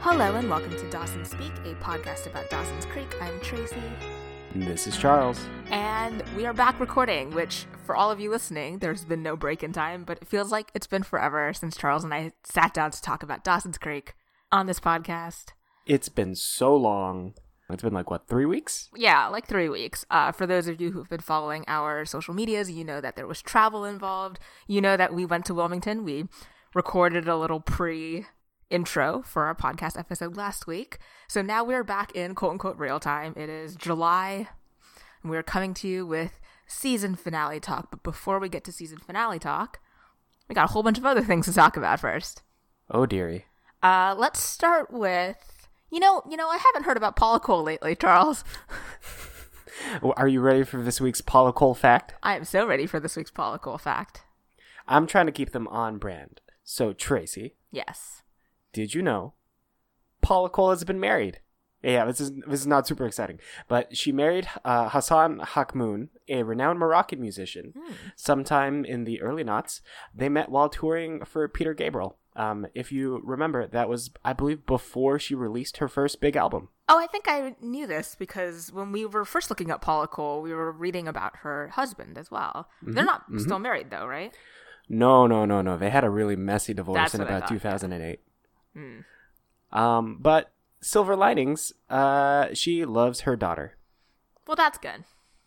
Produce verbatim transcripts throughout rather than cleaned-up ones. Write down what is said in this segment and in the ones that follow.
Hello and welcome to Dawson Speak, a podcast about Dawson's Creek. I'm Tracy. And this is Charles. And we are back recording, which for all of you listening, there's been no break in time, but it feels like it's been forever since Charles and I sat down to talk about Dawson's Creek on this podcast. It's been so long. It's been like, what, three weeks? Yeah, like three weeks. Uh, for those of you who've been following our social medias, you know that there was travel involved. You know that we went to Wilmington. We recorded a little pre-intro for our podcast episode last week. So now we're back in quote-unquote real time. It is July, and we're coming to you with season finale talk. But before we get to season finale talk, we got a whole bunch of other things to talk about first. Oh, dearie. Uh, let's start with... You know, you know, I haven't heard about Paula Cole lately, Charles. Are you ready for this week's Paula Cole fact? I am so ready for this week's Paula Cole fact. I'm trying to keep them on brand. So, Tracy. Yes. Did you know Paula Cole has been married? Yeah, this is this is not super exciting. But she married uh, Hassan Hakmoun, a renowned Moroccan musician. Hmm. Sometime in the early noughts. They met while touring for Peter Gabriel. Um, if you remember, that was, I believe, before she released her first big album. Oh, I think I knew this because when we were first looking up Paula Cole, we were reading about her husband as well. Mm-hmm. They're not mm-hmm. still married, though, right? No, no, no, no. They had a really messy divorce That's in about two thousand eight. Hmm. Um, but silver linings, uh, she loves her daughter. Well, that's good.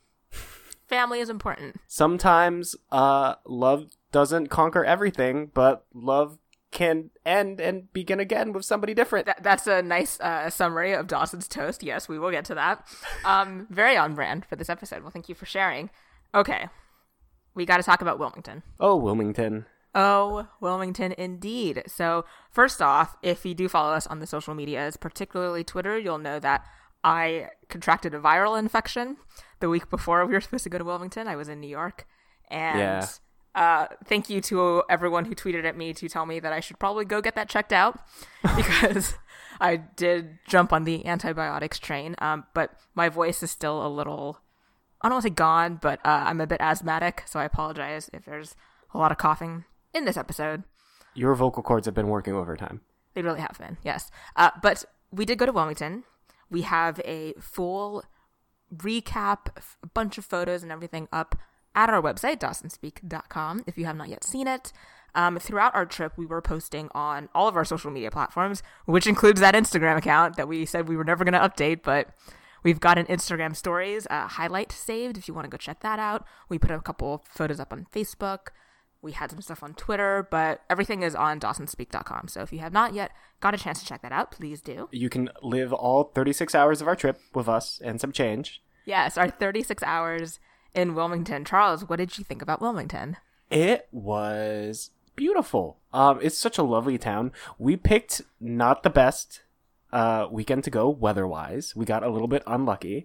Family is important. Sometimes uh, love doesn't conquer everything, but love can end and begin again with somebody different. That, that's a nice uh, summary of Dawson's Toast. Yes, we will get to that. Um, very on brand for this episode. Well, thank you for sharing. Okay, we got to talk about Wilmington. Oh, Wilmington. Oh, Wilmington indeed. So first off, if you do follow us on the social medias, particularly Twitter, you'll know that I contracted a viral infection the week before we were supposed to go to Wilmington. I was in New York. And yeah. Uh, thank you to everyone who tweeted at me to tell me that I should probably go get that checked out because I did jump on the antibiotics train. Um, but my voice is still a little, I don't want to say gone, but uh, I'm a bit asthmatic. So I apologize if there's a lot of coughing in this episode. Your vocal cords have been working overtime. They really have been, yes. Uh, but we did go to Wilmington. We have a full recap, a bunch of photos and everything up at our website, dawson speak dot com, if you have not yet seen it. Um, throughout our trip, we were posting on all of our social media platforms, which includes that Instagram account that we said we were never going to update, but we've got an Instagram stories uh, highlight saved if you want to go check that out. We put a couple photos up on Facebook. We had some stuff on Twitter, but everything is on dawson speak dot com. So if you have not yet got a chance to check that out, please do. You can live all thirty-six hours of our trip with us and some change. Yes, our thirty-six hours in Wilmington. Charles, what did you think about Wilmington? It was beautiful. Um, it's such a lovely town. We picked not the best uh, weekend to go weather-wise. We got a little bit unlucky.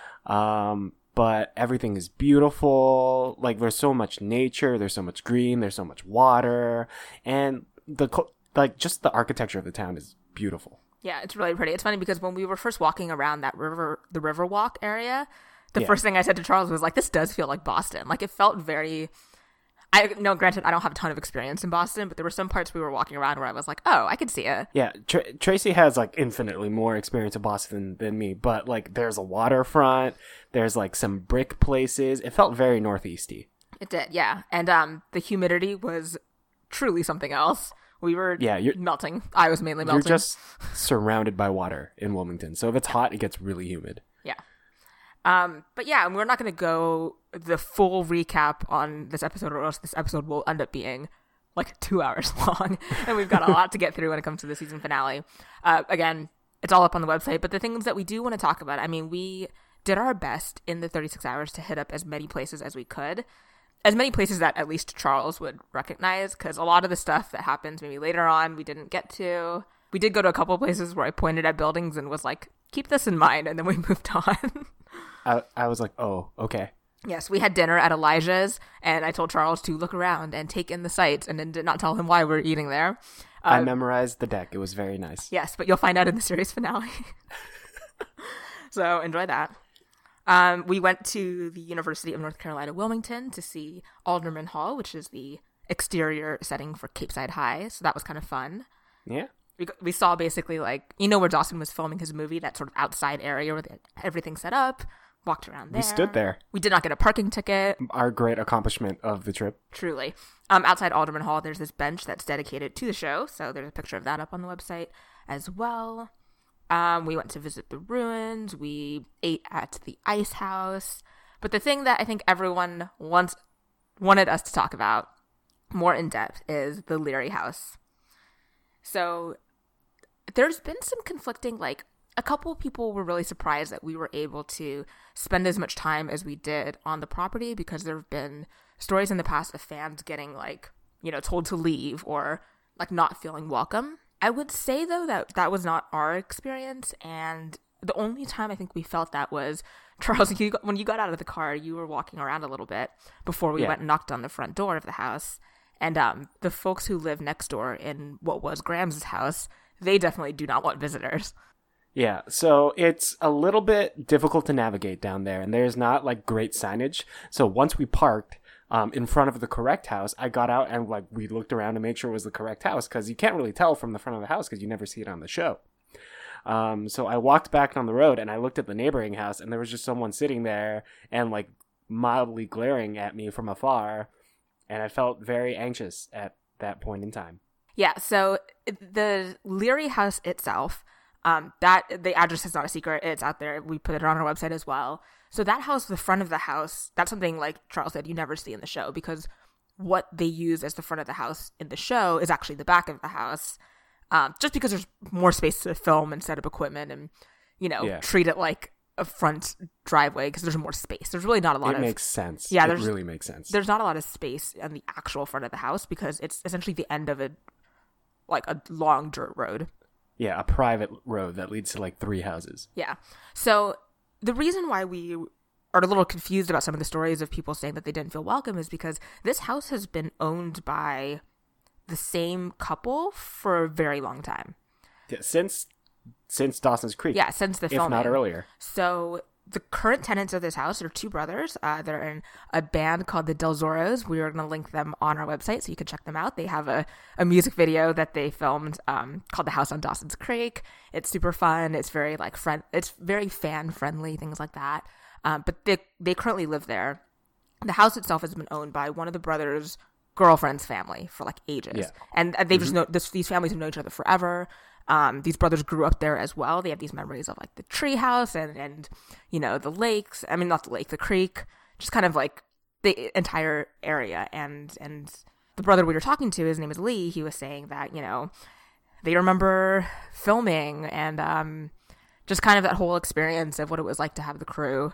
Um, but everything is beautiful. Like, there's so much nature. There's so much green. There's so much water. And, the like, just the architecture of the town is beautiful. Yeah, it's really pretty. It's funny because when we were first walking around that river, the Riverwalk area, the yeah. first thing I said to Charles was like, this does feel like Boston. Like, it felt very, I no, granted, I don't have a ton of experience in Boston, but there were some parts we were walking around where I was like, oh, I could see it. Yeah, Tr- Tracy has, like, infinitely more experience in Boston than me, but, like, there's a waterfront, there's, like, some brick places. It felt very northeasty. It did, yeah. And um, the humidity was truly something else. We were yeah, you're, melting. I was mainly melting. You're just surrounded by water in Wilmington, so if it's hot, it gets really humid. Yeah. Um, but yeah, we're not going to go the full recap on this episode, or else this episode will end up being like two hours long, and we've got a lot to get through when it comes to the season finale. Uh, again, it's all up on the website, but the things that we do want to talk about, I mean, we did our best in the thirty-six hours to hit up as many places as we could, as many places that at least Charles would recognize, because a lot of the stuff that happens maybe later on we didn't get to. We did go to a couple places where I pointed at buildings and was like, keep this in mind, and then we moved on. I, I was like, oh, okay. Yes, we had dinner at Elijah's, and I told Charles to look around and take in the sights, and then did not tell him why we were eating there. Uh, I memorized the deck. It was very nice. Yes, but you'll find out in the series finale. So enjoy that. Um, we went to the University of North Carolina, Wilmington to see Alderman Hall, which is the exterior setting for Capeside High. So that was kind of fun. Yeah. we, we saw basically like, you know, where Dawson was filming his movie, that sort of outside area where they, everything's set up, walked around there. We stood there. We did not get a parking ticket. Our great accomplishment of the trip. Truly. Um, outside Alderman Hall, there's this bench that's dedicated to the show. So there's a picture of that up on the website as well. Um, we went to visit the ruins. We ate at the Ice House. But the thing that I think everyone wants wanted us to talk about more in depth is the Leary House. So there's been some conflicting, like, a couple of people were really surprised that we were able to spend as much time as we did on the property, because there have been stories in the past of fans getting, like, you know, told to leave or, like, not feeling welcome. I would say, though, that that was not our experience, and the only time I think we felt that was, Charles, you, when you got out of the car, you were walking around a little bit before we yeah. went and knocked on the front door of the house. And um, the folks who live next door in what was Graham's house, they definitely do not want visitors. Yeah, so it's a little bit difficult to navigate down there, and there's not, like, great signage. So once we parked um, in front of the correct house, I got out and, like, we looked around to make sure it was the correct house, because you can't really tell from the front of the house because you never see it on the show. Um, so I walked back on the road and I looked at the neighboring house, and there was just someone sitting there and, like, mildly glaring at me from afar, and I felt very anxious at that point in time. Yeah, so the Leary House itself, um, that the address is not a secret. It's out there. We put it on our website as well. So that house, the front of the house, that's something, like Charles said, you never see in the show, because what they use as the front of the house in the show is actually the back of the house. Um, just because there's more space to film and set up equipment and, you know, yeah. treat it like a front driveway, because there's more space. There's really not a lot it of... It makes sense. Yeah, it really makes sense. There's not a lot of space on the actual front of the house, because it's essentially the end of a, like, a long dirt road. Yeah, a private road that leads to, like, three houses. Yeah. So the reason why we are a little confused about some of the stories of people saying that they didn't feel welcome is because this house has been owned by the same couple for a very long time. Yeah, since since Dawson's Creek. Yeah, since the filming. If not earlier. So the current tenants of this house are two brothers. Uh, they're in a band called the Del Zorros. We are going to link them on our website so you can check them out. They have a, a music video that they filmed um, called The House on Dawson's Creek. It's super fun. It's very like friend. It's very fan friendly, things like that. Um, but they they currently live there. The house itself has been owned by one of the brothers' girlfriend's family for like ages, yeah. and they've mm-hmm. just know this, these families have known each other forever. Um, these brothers grew up there as well. They have these memories of like the treehouse and and you know the lakes. I mean, not the lake, the creek, just kind of like the entire area. And and the brother we were talking to, his name is Lee. He was saying that you know they remember filming and um, just kind of that whole experience of what it was like to have the crew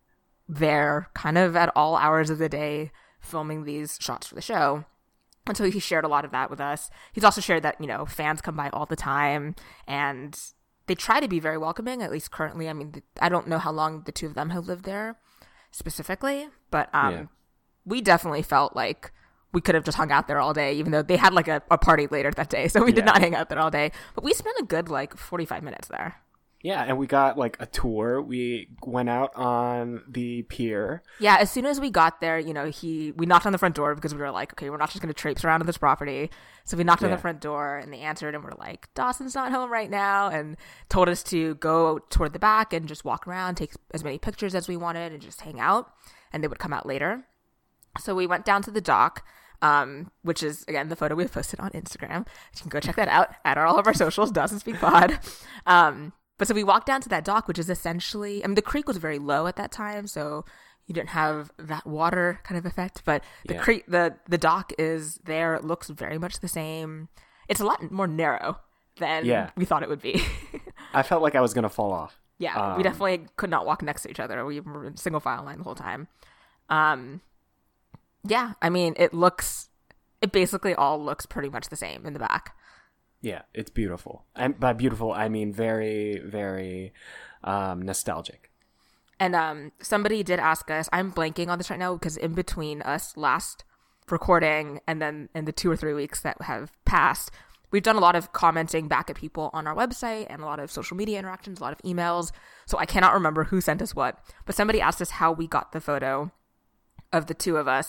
there, kind of at all hours of the day, filming these shots for the show. And so he shared a lot of that with us. He's also shared that, you know, fans come by all the time and they try to be very welcoming, at least currently. I mean, I don't know how long the two of them have lived there specifically, but um, yeah. we definitely felt like we could have just hung out there all day, even though they had like a, a party later that day. So we yeah. did not hang out there all day, but we spent a good like forty-five minutes there. Yeah, and we got, like, a tour. We went out on the pier. Yeah, as soon as we got there, you know, he we knocked on the front door because we were like, okay, we're not just going to traipse around on this property. So we knocked yeah. on the front door, and they answered, and we're like, Dawson's not home right now, and told us to go toward the back and just walk around, take as many pictures as we wanted, and just hang out, and they would come out later. So we went down to the dock, um, which is, again, the photo we have posted on Instagram. You can go check that out at all of our socials, Dawson Speak Pod. Um But so we walked down to that dock, which is essentially, I mean, the creek was very low at that time, so you didn't have that water kind of effect. But the yeah. creek, the the dock is there. It looks very much the same. It's a lot more narrow than yeah. we thought it would be. I felt like I was gonna fall off. Yeah, um, we definitely could not walk next to each other. We were in single file line the whole time. Um, yeah, I mean, it looks, it basically all looks pretty much the same in the back. Yeah, it's beautiful. And by beautiful, I mean very, very um, nostalgic. And um, somebody did ask us, I'm blanking on this right now because in between us last recording and then in the two or three weeks that have passed, we've done a lot of commenting back at people on our website and a lot of social media interactions, a lot of emails. So I cannot remember who sent us what. But somebody asked us how we got the photo of the two of us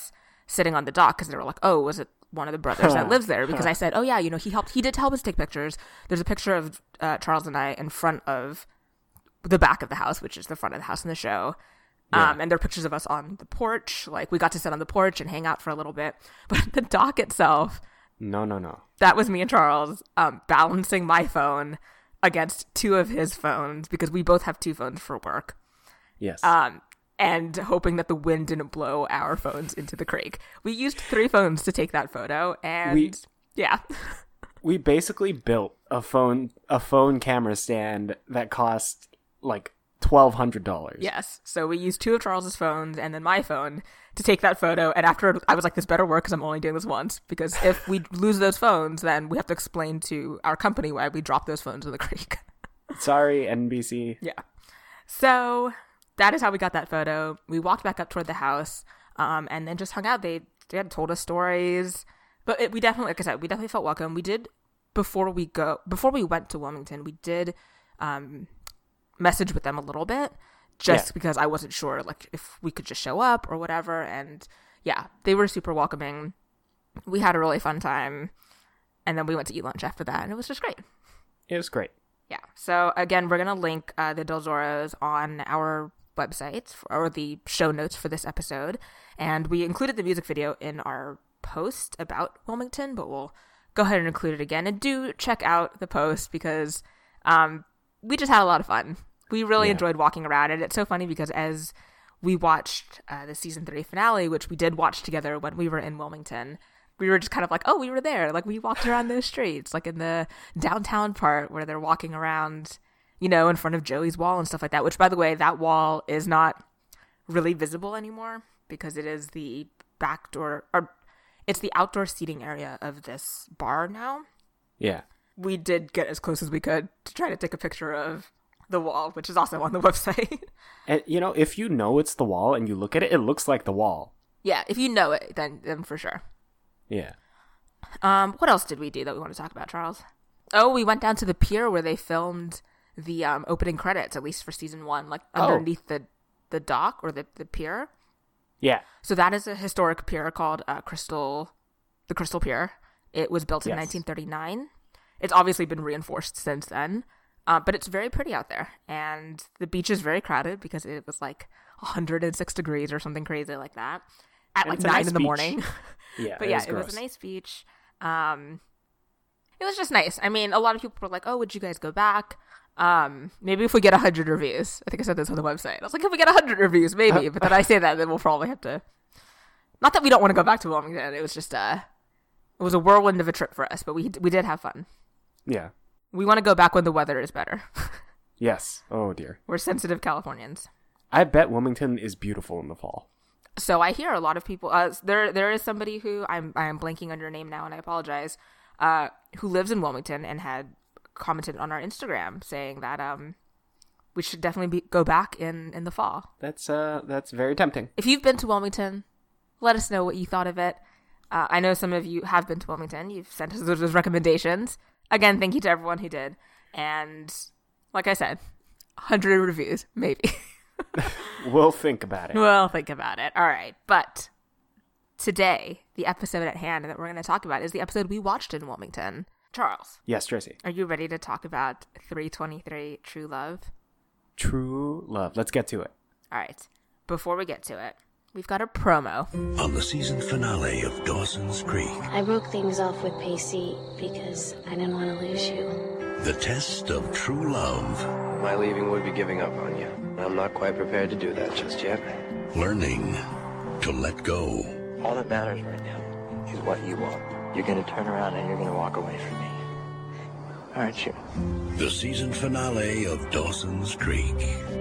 sitting on the dock because they were like, oh, was it one of the brothers that lives there? Because I said, oh yeah, you know, he helped, he did help us take pictures. There's a picture of uh, Charles and I in front of the back of the house, which is the front of the house in the show. Yeah. Um, and there are pictures of us on the porch. Like, we got to sit on the porch and hang out for a little bit. But the dock itself, No, no, no. that was me and Charles um, balancing my phone against two of his phones because we both have two phones for work. Yes. Um, and hoping that the wind didn't blow our phones into the creek. We used three phones to take that photo, and We- yeah. we basically built a phone a phone camera stand that cost like twelve hundred dollars. Yes. So we used two of Charles's phones and then my phone to take that photo. And after, I was like, this better work because I'm only doing this once. Because if we lose those phones, then we have to explain to our company why we dropped those phones in the creek. Sorry, N B C. Yeah. So that is how we got that photo. We walked back up toward the house um, and then just hung out. They, they had told us stories. But it, we definitely, like I said, we definitely felt welcome. We did, before we go, before we went to Wilmington, we did um, message with them a little bit. Just Yeah. because I wasn't sure, like, if we could just show up or whatever. And yeah, they were super welcoming. We had a really fun time. And then we went to eat lunch after that. And it was just great. It was great. Yeah. So again, we're going to link uh, the Del Zoros on our website for, or the show notes for this episode. And we included the music video in our post about Wilmington, but we'll go ahead and include it again. And do check out the post because um, we just had a lot of fun. We really Yeah. enjoyed walking around. And it's so funny because as we watched uh, the season three finale, which we did watch together when we were in Wilmington, we were just kind of like, oh, we were there. Like, we walked around those streets, like in the downtown part where they're walking around, you know, in front of Joey's wall and stuff like that, which, by the way, that wall is not really visible anymore because it is the back door, or it's the outdoor seating area of this bar now. Yeah. We did get as close as we could to try to take a picture of the wall, which is also on the website. And, you know, if you know it's the wall and you look at it, it looks like the wall. Yeah, if you know it, then then for sure. Yeah. Um, what else did we do that we want to talk about, Charles? Oh, we went down to the pier where they filmed the um, opening credits, at least for season one, like Oh. underneath the, the dock or the, the pier. Yeah. So that is a historic pier called uh, Crystal, the Crystal Pier. It was built in Yes. nineteen thirty-nine. It's obviously been reinforced since then, uh, but it's very pretty out there. And the beach is very crowded because it was like one hundred six degrees or something crazy like that at And like it's a nine nice in the beach. morning. Yeah. But yeah, is it was gross. a nice beach. Um, it was just nice. I mean, a lot of people were like, oh, would you guys go back? Um, maybe if we get one hundred reviews. I think I said this on the website. I was like, if we get one hundred reviews, maybe. But then I say that, then we'll probably have to... Not that we don't want to go back to Wilmington. It was just uh It was a whirlwind of a trip for us, but we we did have fun. Yeah. We want to go back when the weather is better. Yes. Oh, dear. We're sensitive Californians. I bet Wilmington is beautiful in the fall. So I hear a lot of people. Uh, there, there is somebody who I'm, I'm blanking on your name now, and I apologize. Uh, who lives in Wilmington and had commented on our Instagram saying that um, we should definitely be, go back in, in the fall. That's uh, that's very tempting. If you've been to Wilmington, let us know what you thought of it. Uh, I know some of you have been to Wilmington. You've sent us those recommendations. Again, thank you to everyone who did. And like I said, one hundred reviews, maybe. We'll think about it. We'll think about it. All right. But today, the episode at hand that we're going to talk about is the episode we watched in Wilmington. Charles, Yes, Tracy. are you ready to talk about three twenty-three True Love? True love. Let's get to it. All right. Before we get to it, we've got a promo. On the season finale of Dawson's Creek, I broke things off with Pacey because I didn't want to lose you. the test of true love, My leaving would be giving up on you. I'm not quite prepared to do that just yet. learning to let go. All that matters right now is what you want. You're gonna turn around and you're gonna walk away from me. Aren't you? The season finale of Dawson's Creek.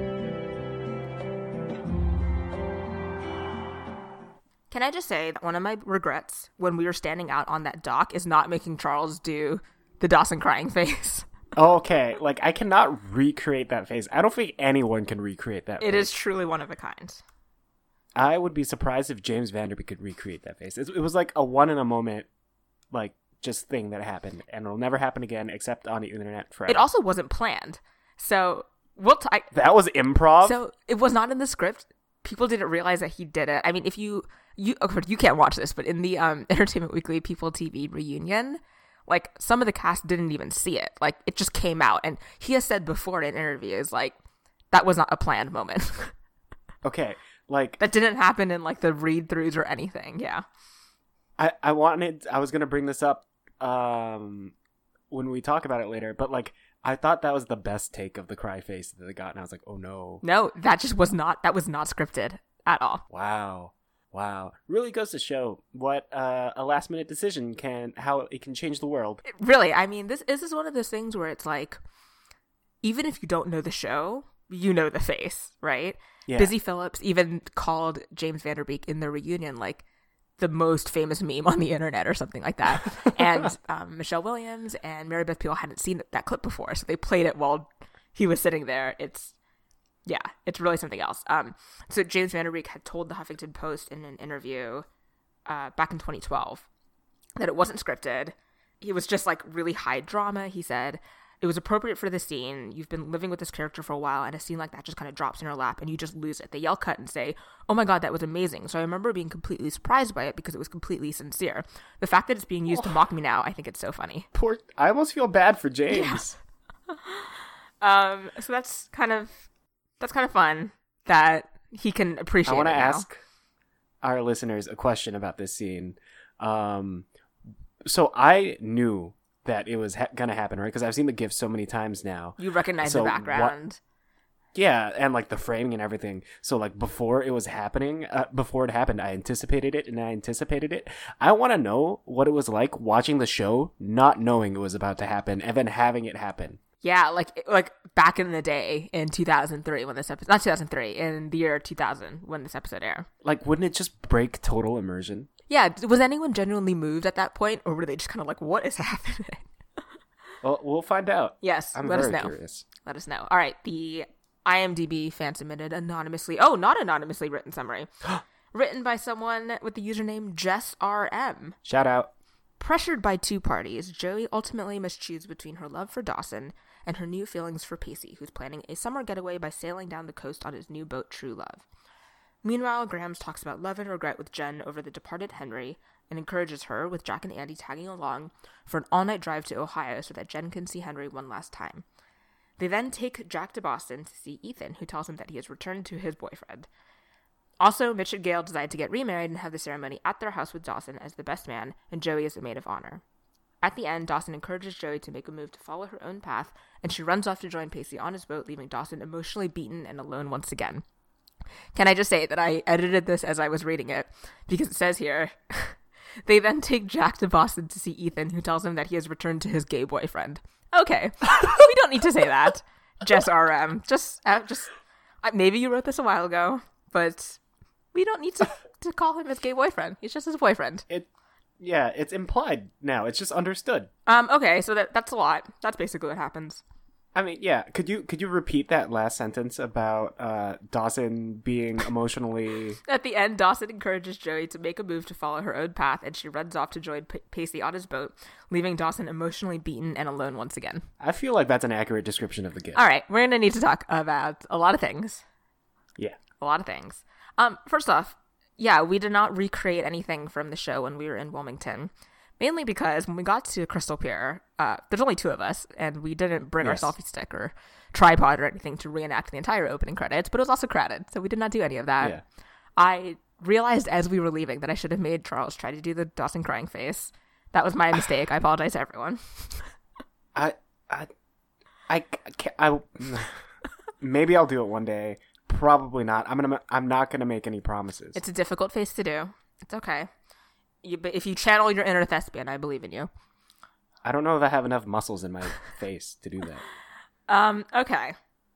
Can I just say that one of my regrets when we were standing out on that dock is not making Charles do the Dawson crying face. Okay, like I cannot recreate that face. I don't think anyone can recreate that. It face. is truly one of a kind. I would be surprised if James Vanderbeek could recreate that face. It, it was like a one in a moment, like just thing that happened, and it'll never happen again except on the internet forever. It also wasn't planned. So we'll t- I- that was improv. So it was not in the script. people didn't realize that he did it. I mean, if you you okay, you can't watch this, but in the um Entertainment Weekly People T V reunion, like some of the cast didn't even see it. Like it just came out, and he has said before in interviews like that was not a planned moment. Okay, like that didn't happen in like the read throughs or anything. Yeah. I I wanted I was gonna bring this up um when we talk about it later, but like I thought that was the best take of the cry face that they got, and I was like, oh no. No, that just was not that was not scripted at all. Wow. Wow. Really goes to show what uh, a last minute decision can, how it can change the world. It, really, I mean, this, this is one of those things where it's like, even if you don't know the show, you know the face, right? Yeah. Busy Phillips even called James Van Der Beek in the reunion like the most famous meme on the internet or something like that. And um, Michelle Williams and Mary Beth Peil hadn't seen that clip before, so they played it while he was sitting there. It's Yeah, it's really something else. Um, so James Van Der Beek had told the Huffington Post in an interview uh, back in twenty twelve that it wasn't scripted. He was just like really high drama. He said it was appropriate for the scene. You've been living with this character for a while, and a scene like that just kind of drops in your lap, and you just lose it. They yell cut and say, "Oh my god, that was amazing!" So I remember being completely surprised by it because it was completely sincere. The fact that it's being used oh. to mock me now, I think it's so funny. Poor, I almost feel bad for James. Yeah. um, so that's kind of. That's kind of fun that he can appreciate it. I want to now. ask our listeners a question about this scene. Um, so I knew that it was ha- going to happen, right? Because I've seen the GIF so many times now. You recognize so the background. What, yeah, and like the framing and everything. So like before it was happening, uh, before it happened, I anticipated it and I anticipated it. I want to know what it was like watching the show, not knowing it was about to happen, and then having it happen. Yeah, like like back in the day in two thousand three when this episode, not two thousand three, in the year two thousand when this episode aired. Like, wouldn't it just break total immersion? Yeah, was anyone genuinely moved at that point, or were they just kind of like, what is happening? Well, we'll find out. Yes, I'm let very us know. curious. Let us know. All right, the IMDb fan-submitted anonymously, oh, not anonymously written summary. Written by someone with the username Jess R M. Shout out. Pressured by two parties, Joey ultimately must choose between her love for Dawson and her new feelings for Pacey, who's planning a summer getaway by sailing down the coast on his new boat, True Love. Meanwhile, Grams talks about love and regret with Jen over the departed Henry and encourages her, with Jack and Andy tagging along, for an all-night drive to Ohio so that Jen can see Henry one last time. They then take Jack to Boston to see Ethan, who tells him that he has returned to his boyfriend. Also, Mitch and Gail decide to get remarried and have the ceremony at their house with Dawson as the best man and Joey as the maid of honor. At the end, Dawson encourages Joey to make a move to follow her own path, and she runs off to join Pacey on his boat, leaving Dawson emotionally beaten and alone once again. Can I just say that I edited this as I was reading it, because it says here, they then take Jack to Boston to see Ethan, who tells him that he has returned to his gay boyfriend. Okay, we don't need to say that. Jess R M. Just, uh, just uh, maybe you wrote this a while ago, but we don't need to, to call him his gay boyfriend. He's just his boyfriend. It, yeah, it's implied now. It's just understood. Um. Okay, so that that's a lot. That's basically what happens. I mean, yeah. Could you could you repeat that last sentence about uh, Dawson being emotionally? At the end, Dawson encourages Joey to make a move to follow her own path, and she runs off to join P- Pacey on his boat, leaving Dawson emotionally beaten and alone once again. I feel like that's an accurate description of the gift. All right, we're gonna need to talk about a lot of things. Yeah, a lot of things. Um, first off, yeah, we did not recreate anything from the show when we were in Wilmington. Mainly because when we got to Crystal Pier, uh, there's only two of us, and we didn't bring yes. our selfie stick or tripod or anything to reenact the entire opening credits, but it was also crowded, so we did not do any of that. Yeah. I realized as we were leaving that I should have made Charles try to do the Dawson crying face. That was my mistake. I apologize to everyone. I, I, I, can't, I, maybe I'll do it one day. Probably not. I'm gonna. I'm not gonna make any promises. It's a difficult face to do. It's okay. You, but if you channel your inner thespian, I believe in you. I don't know if I have enough muscles in my face to do that. Um, okay.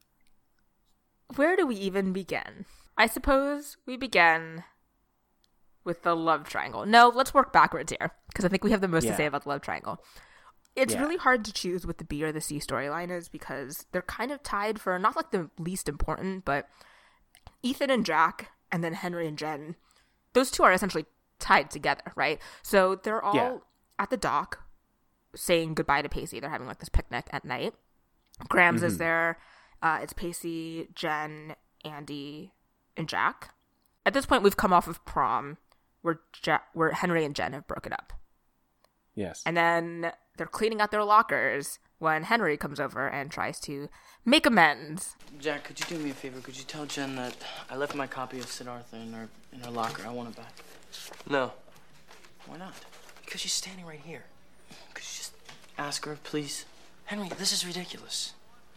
Where do we even begin? I suppose we begin with the love triangle. No, let's work backwards here, because I think we have the most yeah. to say about the love triangle. It's yeah. really hard to choose what the B or the C storyline is, because they're kind of tied for, not like the least important, but Ethan and Jack, and then Henry and Jen, those two are essentially tied together, right? So they're all yeah. at the dock saying goodbye to Pacey. They're having like this picnic at night. Grams mm-hmm. is there. Uh, it's Pacey, Jen, Andy, and Jack. at this point, we've come off of prom, where ja- where Henry and Jen have broken up. Yes. And then they're cleaning out their lockers when Henry comes over and tries to make amends. Jack, could you do me a favor? Could you tell Jen that I left my copy of Siddhartha in her in her locker? I want it back. No. Why not? Because she's standing right here. Could you just ask her, please? Henry, this is ridiculous.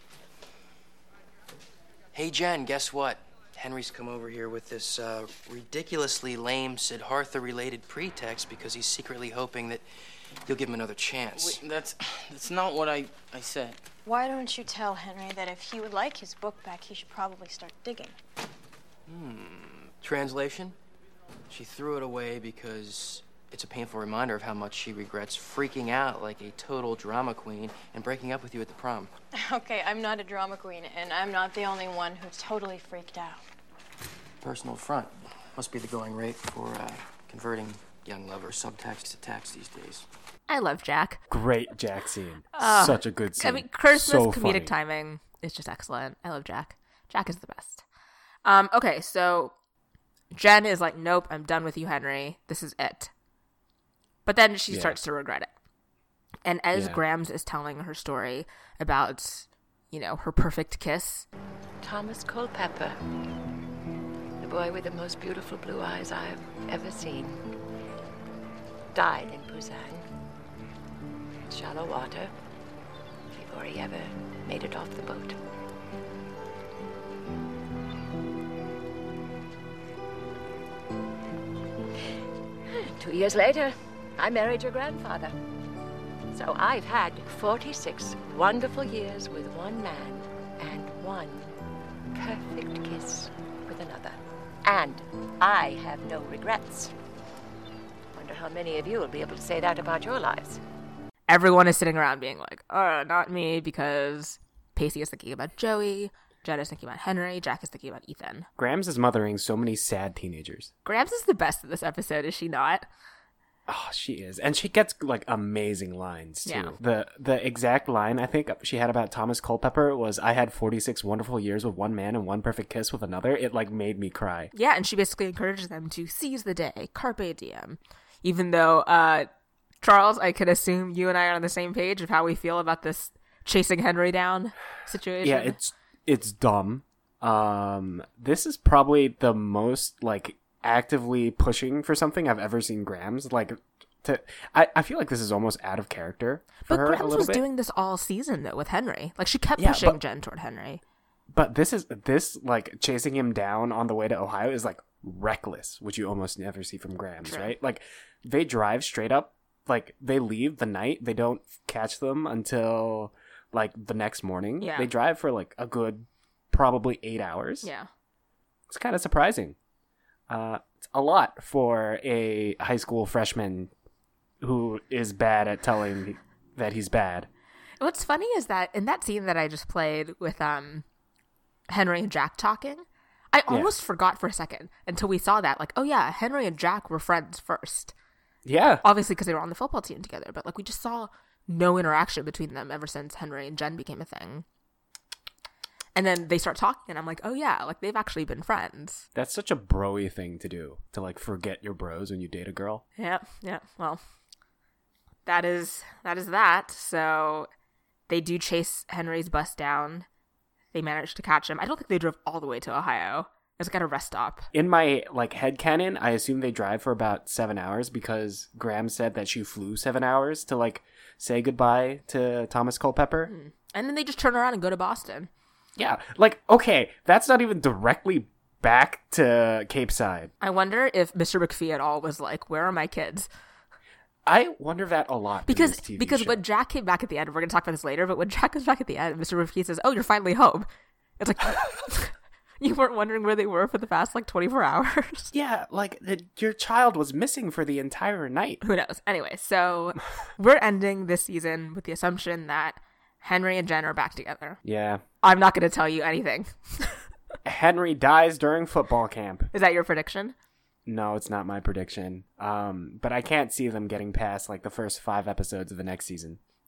Hey, Jen, guess what? Henry's come over here with this uh, ridiculously lame Siddhartha-related pretext because he's secretly hoping that you'll give him another chance. Wait, that's that's not what I, I said. Why don't you tell Henry that if he would like his book back, he should probably start digging? Hmm. Translation? She threw it away because it's a painful reminder of how much she regrets freaking out like a total drama queen and breaking up with you at the prom. Okay, I'm not a drama queen, and I'm not the only one who's totally freaked out. Personal affront. Must be the going rate for uh, converting young lovers subtext to text these days. I love Jack. Great Jack scene. Uh, Such a good scene. I mean, Christmas so comedic funny. timing is just excellent. I love Jack. Jack is the best. Um, okay, so Jen is like, nope, I'm done with you, Henry. This is it. But then she Yeah. starts to regret it. And as Yeah. Grams is telling her story about, you know, her perfect kiss, Thomas Culpepper, the boy with the most beautiful blue eyes I've ever seen, died in Busan, in shallow water, before he ever made it off the boat. Two years later, I married your grandfather. So I've had forty-six wonderful years with one man and one perfect kiss with another. And I have no regrets. Wonder how many of you will be able to say that about your lives. everyone is sitting around being like, oh, not me, because Pacey is thinking about Joey, Jen is thinking about Henry, Jack is thinking about Ethan. Grams is mothering so many sad teenagers. Grams is the best of this episode, is she not? Oh, she is. And she gets, like, amazing lines, too. Yeah. The the exact line I think she had about Thomas Culpepper was, I had forty-six wonderful years with one man and one perfect kiss with another. It, like, made me cry. Yeah, and she basically encourages them to seize the day, carpe diem. Even though, uh, Charles, I could assume you and I are on the same page of how we feel about this chasing Henry down situation. Yeah, it's it's dumb. Um, this is probably the most, like, actively pushing for something I've ever seen Grams. Like, to I, I feel like this is almost out of character for But her a Grams little was bit. doing this all season, though, with Henry. Like, she kept Yeah, pushing but- Jen toward Henry. But this is this like chasing him down on the way to Ohio is like reckless, which you almost never see from Grams, True. right? Like they drive straight up, like they leave the night, they don't catch them until like the next morning. Yeah. They drive for like a good probably eight hours. Yeah. It's kind of surprising. Uh, it's a lot for a high school freshman who is bad at telling that he's bad. What's funny is that in that scene that I just played with um Henry and Jack talking, I almost forgot for a second until we saw that. Like, oh yeah, Henry and Jack were friends first. Yeah. Obviously because they were on the football team together, but like we just saw no interaction between them ever since Henry and Jen became a thing. And then they start talking and I'm like, oh yeah, like they've actually been friends. That's such a bro-y thing to do, to like forget your bros when you date a girl. Yeah, yeah. Well, that is that is that. So they do chase Henry's bus down. They manage to catch him. I don't think they drove all the way to Ohio. It was like at a rest stop. In my like headcanon, I assume they drive for about seven hours because Graham said that she flew seven hours to like say goodbye to Thomas Culpepper. And then they just turn around and go to Boston. Yeah, like okay, that's not even directly back to Cape Side. I wonder if Mister McPhee at all was like, where are my kids? I wonder that a lot in Because this T V because show. when Jack came back at the end, we're going to talk about this later, but when Jack comes back at the end, Mister McPhee says, oh, you're finally home. It's like, you weren't wondering where they were for the past like twenty-four hours? Yeah, like the, your child was missing for the entire night. Who knows? Anyway, so we're ending this season with the assumption that Henry and Jen are back together. Yeah. I'm not going to tell you anything. Henry dies during football camp. Is that your prediction? No, it's not my prediction. Um, but I can't see them getting past like the first five episodes of the next season.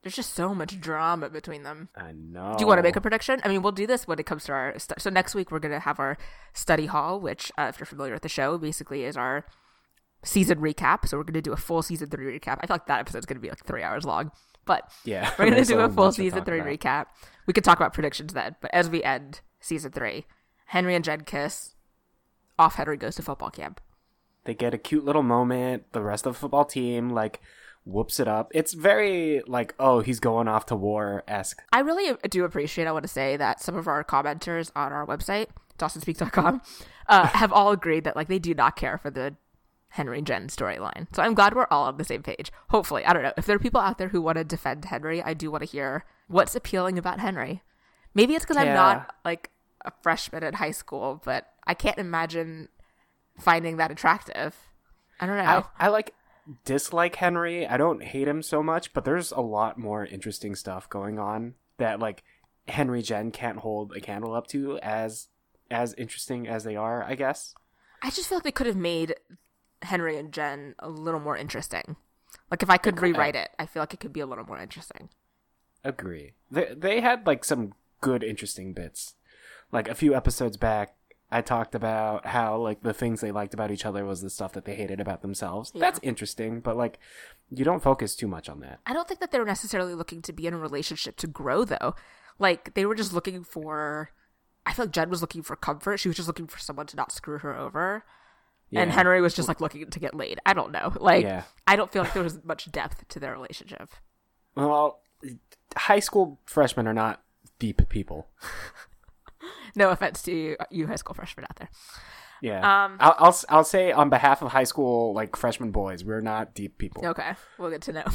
There's just so much drama between them. I know. Do you want to make a prediction? I mean, we'll do this when it comes to our... Stu- so next week, we're going to have our study hall, which, uh, if you're familiar with the show, basically is our season recap. So we're going to do a full season three recap. I feel like that episode's going to be like three hours long. But yeah, we're going to do a full season three about. recap. We could talk about predictions then. But as we end season three, Henry and Jen kiss. Off Henry goes to football camp. They get a cute little moment. The rest of the football team, like... whoops it up. It's very like, oh, he's going off to war-esque. I really do appreciate, I want to say, that some of our commenters on our website, dawson speak dot com, uh, have all agreed that like they do not care for the Henry and Jen storyline. So I'm glad we're all on the same page. Hopefully. I don't know. If there are people out there who want to defend Henry, I do want to hear what's appealing about Henry. Maybe it's because yeah. I'm not like a freshman in high school, but I can't imagine finding that attractive. I don't know. I, I like... dislike Henry. I don't hate him so much, but there's a lot more interesting stuff going on that like Henry Jen can't hold a candle up to as as interesting as they are, I guess. I just feel like they could have made Henry and Jen a little more interesting. Like if I could rewrite it, I feel like it could be a little more interesting. Agree. They they had like some good interesting bits. Like a few episodes back, I talked about how, like, the things they liked about each other was the stuff that they hated about themselves. Yeah. That's interesting, but, like, you don't focus too much on that. I don't think that they were necessarily looking to be in a relationship to grow, though. Like, they were just looking for... I feel like Jen was looking for comfort. She was just looking for someone to not screw her over. Yeah. And Henry was just, like, looking to get laid. I don't know. Like, yeah. I don't feel like there was much depth to their relationship. Well, high school freshmen are not deep people. No offense to you, you high school freshmen out there. Yeah. Um, I'll, I'll I'll say on behalf of high school like freshman boys, we're not deep people. Okay, we'll get to know.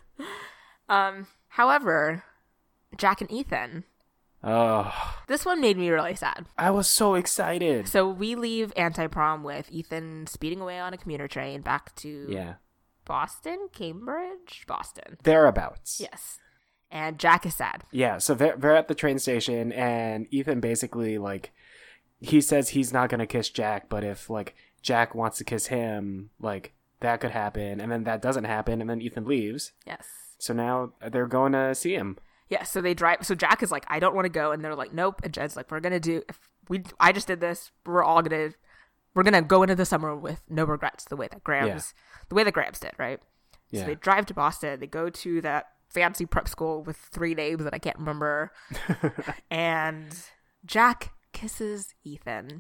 um, however, Jack and Ethan. Oh. This one made me really sad. I was so excited. So we leave anti-prom with Ethan speeding away on a commuter train back to yeah. Boston, Cambridge, Boston. Thereabouts. Yes. And Jack is sad. Yeah, so they're, they're at the train station, and Ethan basically, like, he says he's not going to kiss Jack, but if, like, Jack wants to kiss him, like, that could happen, and then that doesn't happen, and then Ethan leaves. Yes. So now they're going to see him. Yeah, so they drive, so Jack is like, I don't want to go, and they're like, nope, and Jed's like, we're going to do, if we, I just did this, we're all going to, we're going to go into the summer with no regrets, the way that Grams, yeah. the way that Grams did, right? Yeah. So they drive to Boston, they go to that fancy prep school with three names that I can't remember. And Jack kisses Ethan.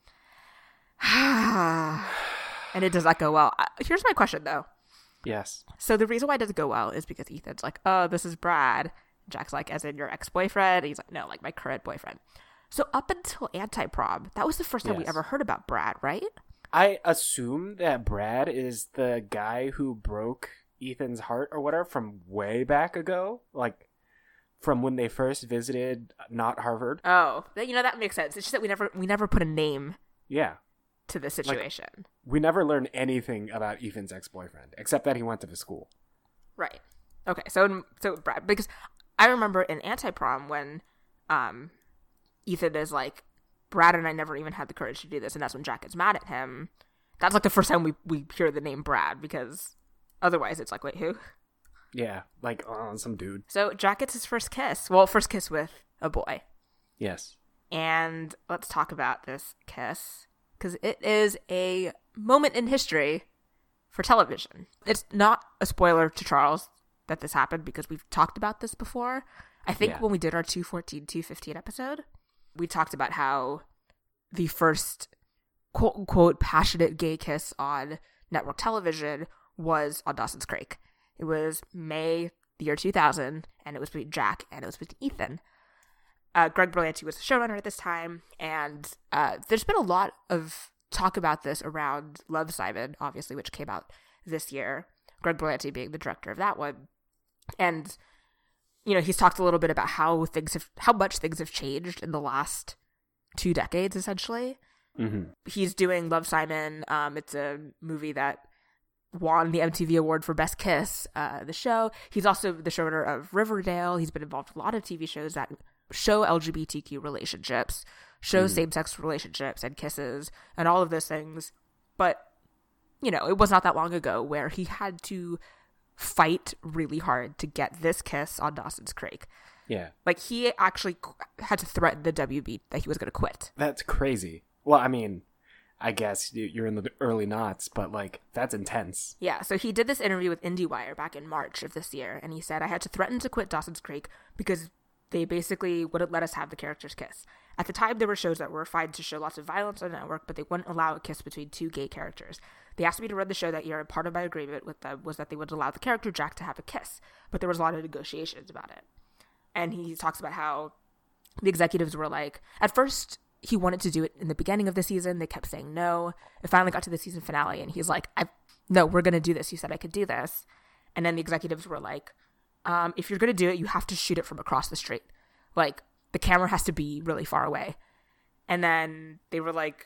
And it does not go well. Here's my question, though. Yes. So the reason why it doesn't go well is because Ethan's like, oh, this is Brad. Jack's like, as in your ex-boyfriend? And he's like, no, like my current boyfriend. So up until anti-prom, that was the first time yes. we ever heard about Brad, right? I assume that Brad is the guy who broke Ethan's heart or whatever from way back ago, like from when they first visited not Harvard. Oh, you know, that makes sense. It's just that we never we never put a name yeah to the situation. Like, we never learned anything about Ethan's ex-boyfriend except that he went to the school. Right. Okay. So so Brad, because I remember in anti-prom when um Ethan is like, Brad and I never even had the courage to do this, and that's when Jack gets mad at him. That's like the first time we we hear the name Brad, because otherwise, it's like, wait, who? Yeah, like, oh, some dude. So Jack gets his first kiss. Well, first kiss with a boy. Yes. And let's talk about this kiss, because it is a moment in history for television. It's not a spoiler to Charles that this happened, because we've talked about this before. I think yeah. when we did our two fourteen, two fifteen episode, we talked about how the first quote-unquote passionate gay kiss on network television was on Dawson's Creek. It was May the year two thousand, and it was between Jack and it was between Ethan. Uh, Greg Berlanti was the showrunner at this time, and uh, there's been a lot of talk about this around Love, Simon, obviously, which came out this year. Greg Berlanti being the director of that one. And, you know, he's talked a little bit about how things have, how much things have changed in the last two decades, essentially. Mm-hmm. He's doing Love, Simon. Um, it's a movie that won the M T V Award for Best Kiss, uh, the show. He's also the showrunner of Riverdale. He's been involved in a lot of T V shows that show L G B T Q relationships, show mm. same-sex relationships and kisses and all of those things. But, you know, it was not that long ago where he had to fight really hard to get this kiss on Dawson's Creek. Yeah. Like, he actually had to threaten the W B that he was going to quit. That's crazy. Well, I mean, I guess you're in the early noughts, but, like, that's intense. Yeah, so he did this interview with IndieWire back in March of this year, and he said, I had to threaten to quit Dawson's Creek because they basically wouldn't let us have the characters kiss. At the time, there were shows that were fine to show lots of violence on the network, but they wouldn't allow a kiss between two gay characters. They asked me to run the show that year, and part of my agreement with them was that they would allow the character Jack to have a kiss, but there was a lot of negotiations about it. And he talks about how the executives were like, at first, he wanted to do it in the beginning of the season. They kept saying no. It finally got to the season finale, and he's like, I, no, we're going to do this. You said I could do this. And then the executives were like, um, if you're going to do it, you have to shoot it from across the street. Like, the camera has to be really far away. And then they were like,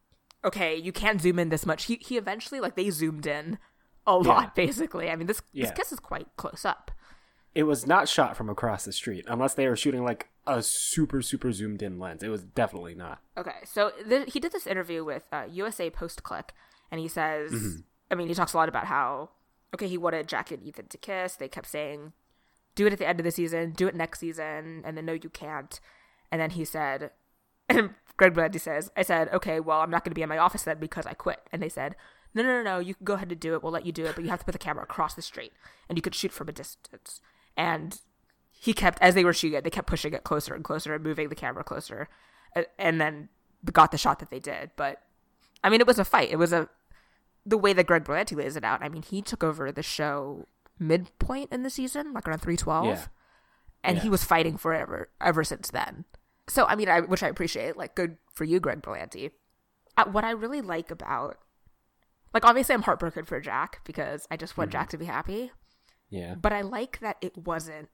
okay, you can't zoom in this much. He he eventually, like, they zoomed in a lot, yeah. basically. I mean, this, yeah. this kiss is quite close up. It was not shot from across the street, unless they were shooting, like, a super, super zoomed-in lens. It was definitely not. Okay, so th- he did this interview with uh, U S A Post-Click, and he says, mm-hmm. I mean, he talks a lot about how, okay, he wanted Jack and Ethan to kiss. They kept saying, do it at the end of the season, do it next season, and then no, you can't. And then he said, and Greg Berlanti says, I said, okay, well, I'm not going to be in my office then because I quit. And they said, no, no, no, no, you can go ahead and do it. We'll let you do it, but you have to put the camera across the street, and you could shoot from a distance. And he kept, as they were shooting it, they kept pushing it closer and closer and moving the camera closer, and then got the shot that they did. But, I mean, it was a fight. It was a, the way that Greg Berlanti lays it out, I mean, he took over the show midpoint in the season, like around three twelve, yeah. and yeah. he was fighting forever, ever since then. So, I mean, I which I appreciate, like, good for you, Greg Berlanti. Uh, what I really like about, like, obviously I'm heartbroken for Jack, because I just want mm-hmm. Jack to be happy. Yeah. But I like that it wasn't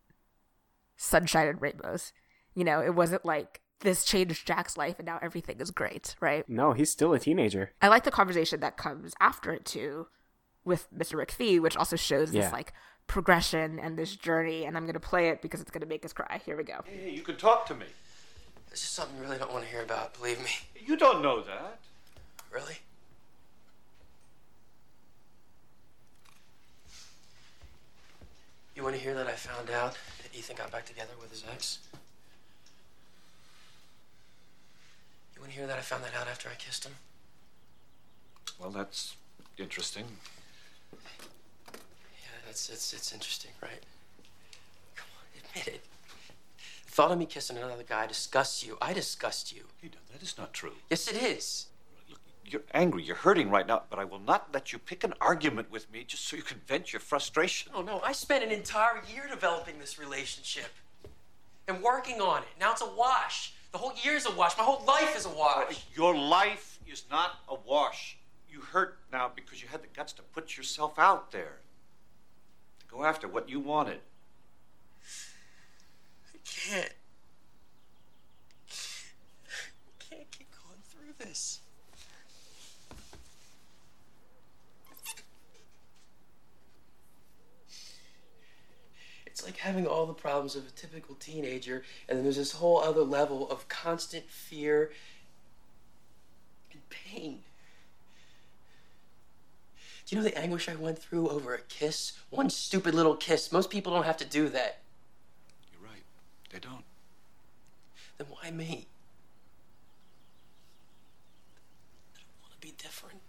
sunshine and rainbows. You know, it wasn't like this changed Jack's life and now everything is great, right? No, he's still a teenager. I like the conversation that comes after it too with Mister McPhee, which also shows yeah. this like progression and this journey, and I'm going to play it because it's going to make us cry. Here we go. Hey, you can talk to me. This is something you really don't want to hear about, believe me. You don't know that. Really? You want to hear that I found out that Ethan got back together with his ex? You want to hear that I found that out after I kissed him? Well, that's interesting. Yeah, that's it's it's interesting, right? Come on, admit it. The thought of me kissing another guy disgusts you. I disgust you. Hey, no, that is not true. Yes, it is. Look, you're angry. You're hurting right now, but I will not let you pick an argument with me just so you can vent your frustration. Oh, no, I spent an entire year developing this relationship and working on it. Now it's a wash. The whole year's a wash. My whole life is a wash. Your life is not a wash. You hurt now because you had the guts to put yourself out there. To go after what you wanted. I can't. I can't keep going through this. It's like having all the problems of a typical teenager, and then there's this whole other level of constant fear and pain. Do you know the anguish I went through over a kiss? One stupid little kiss. Most people don't have to do that. You're right. They don't. Then why me? I don't want to be different.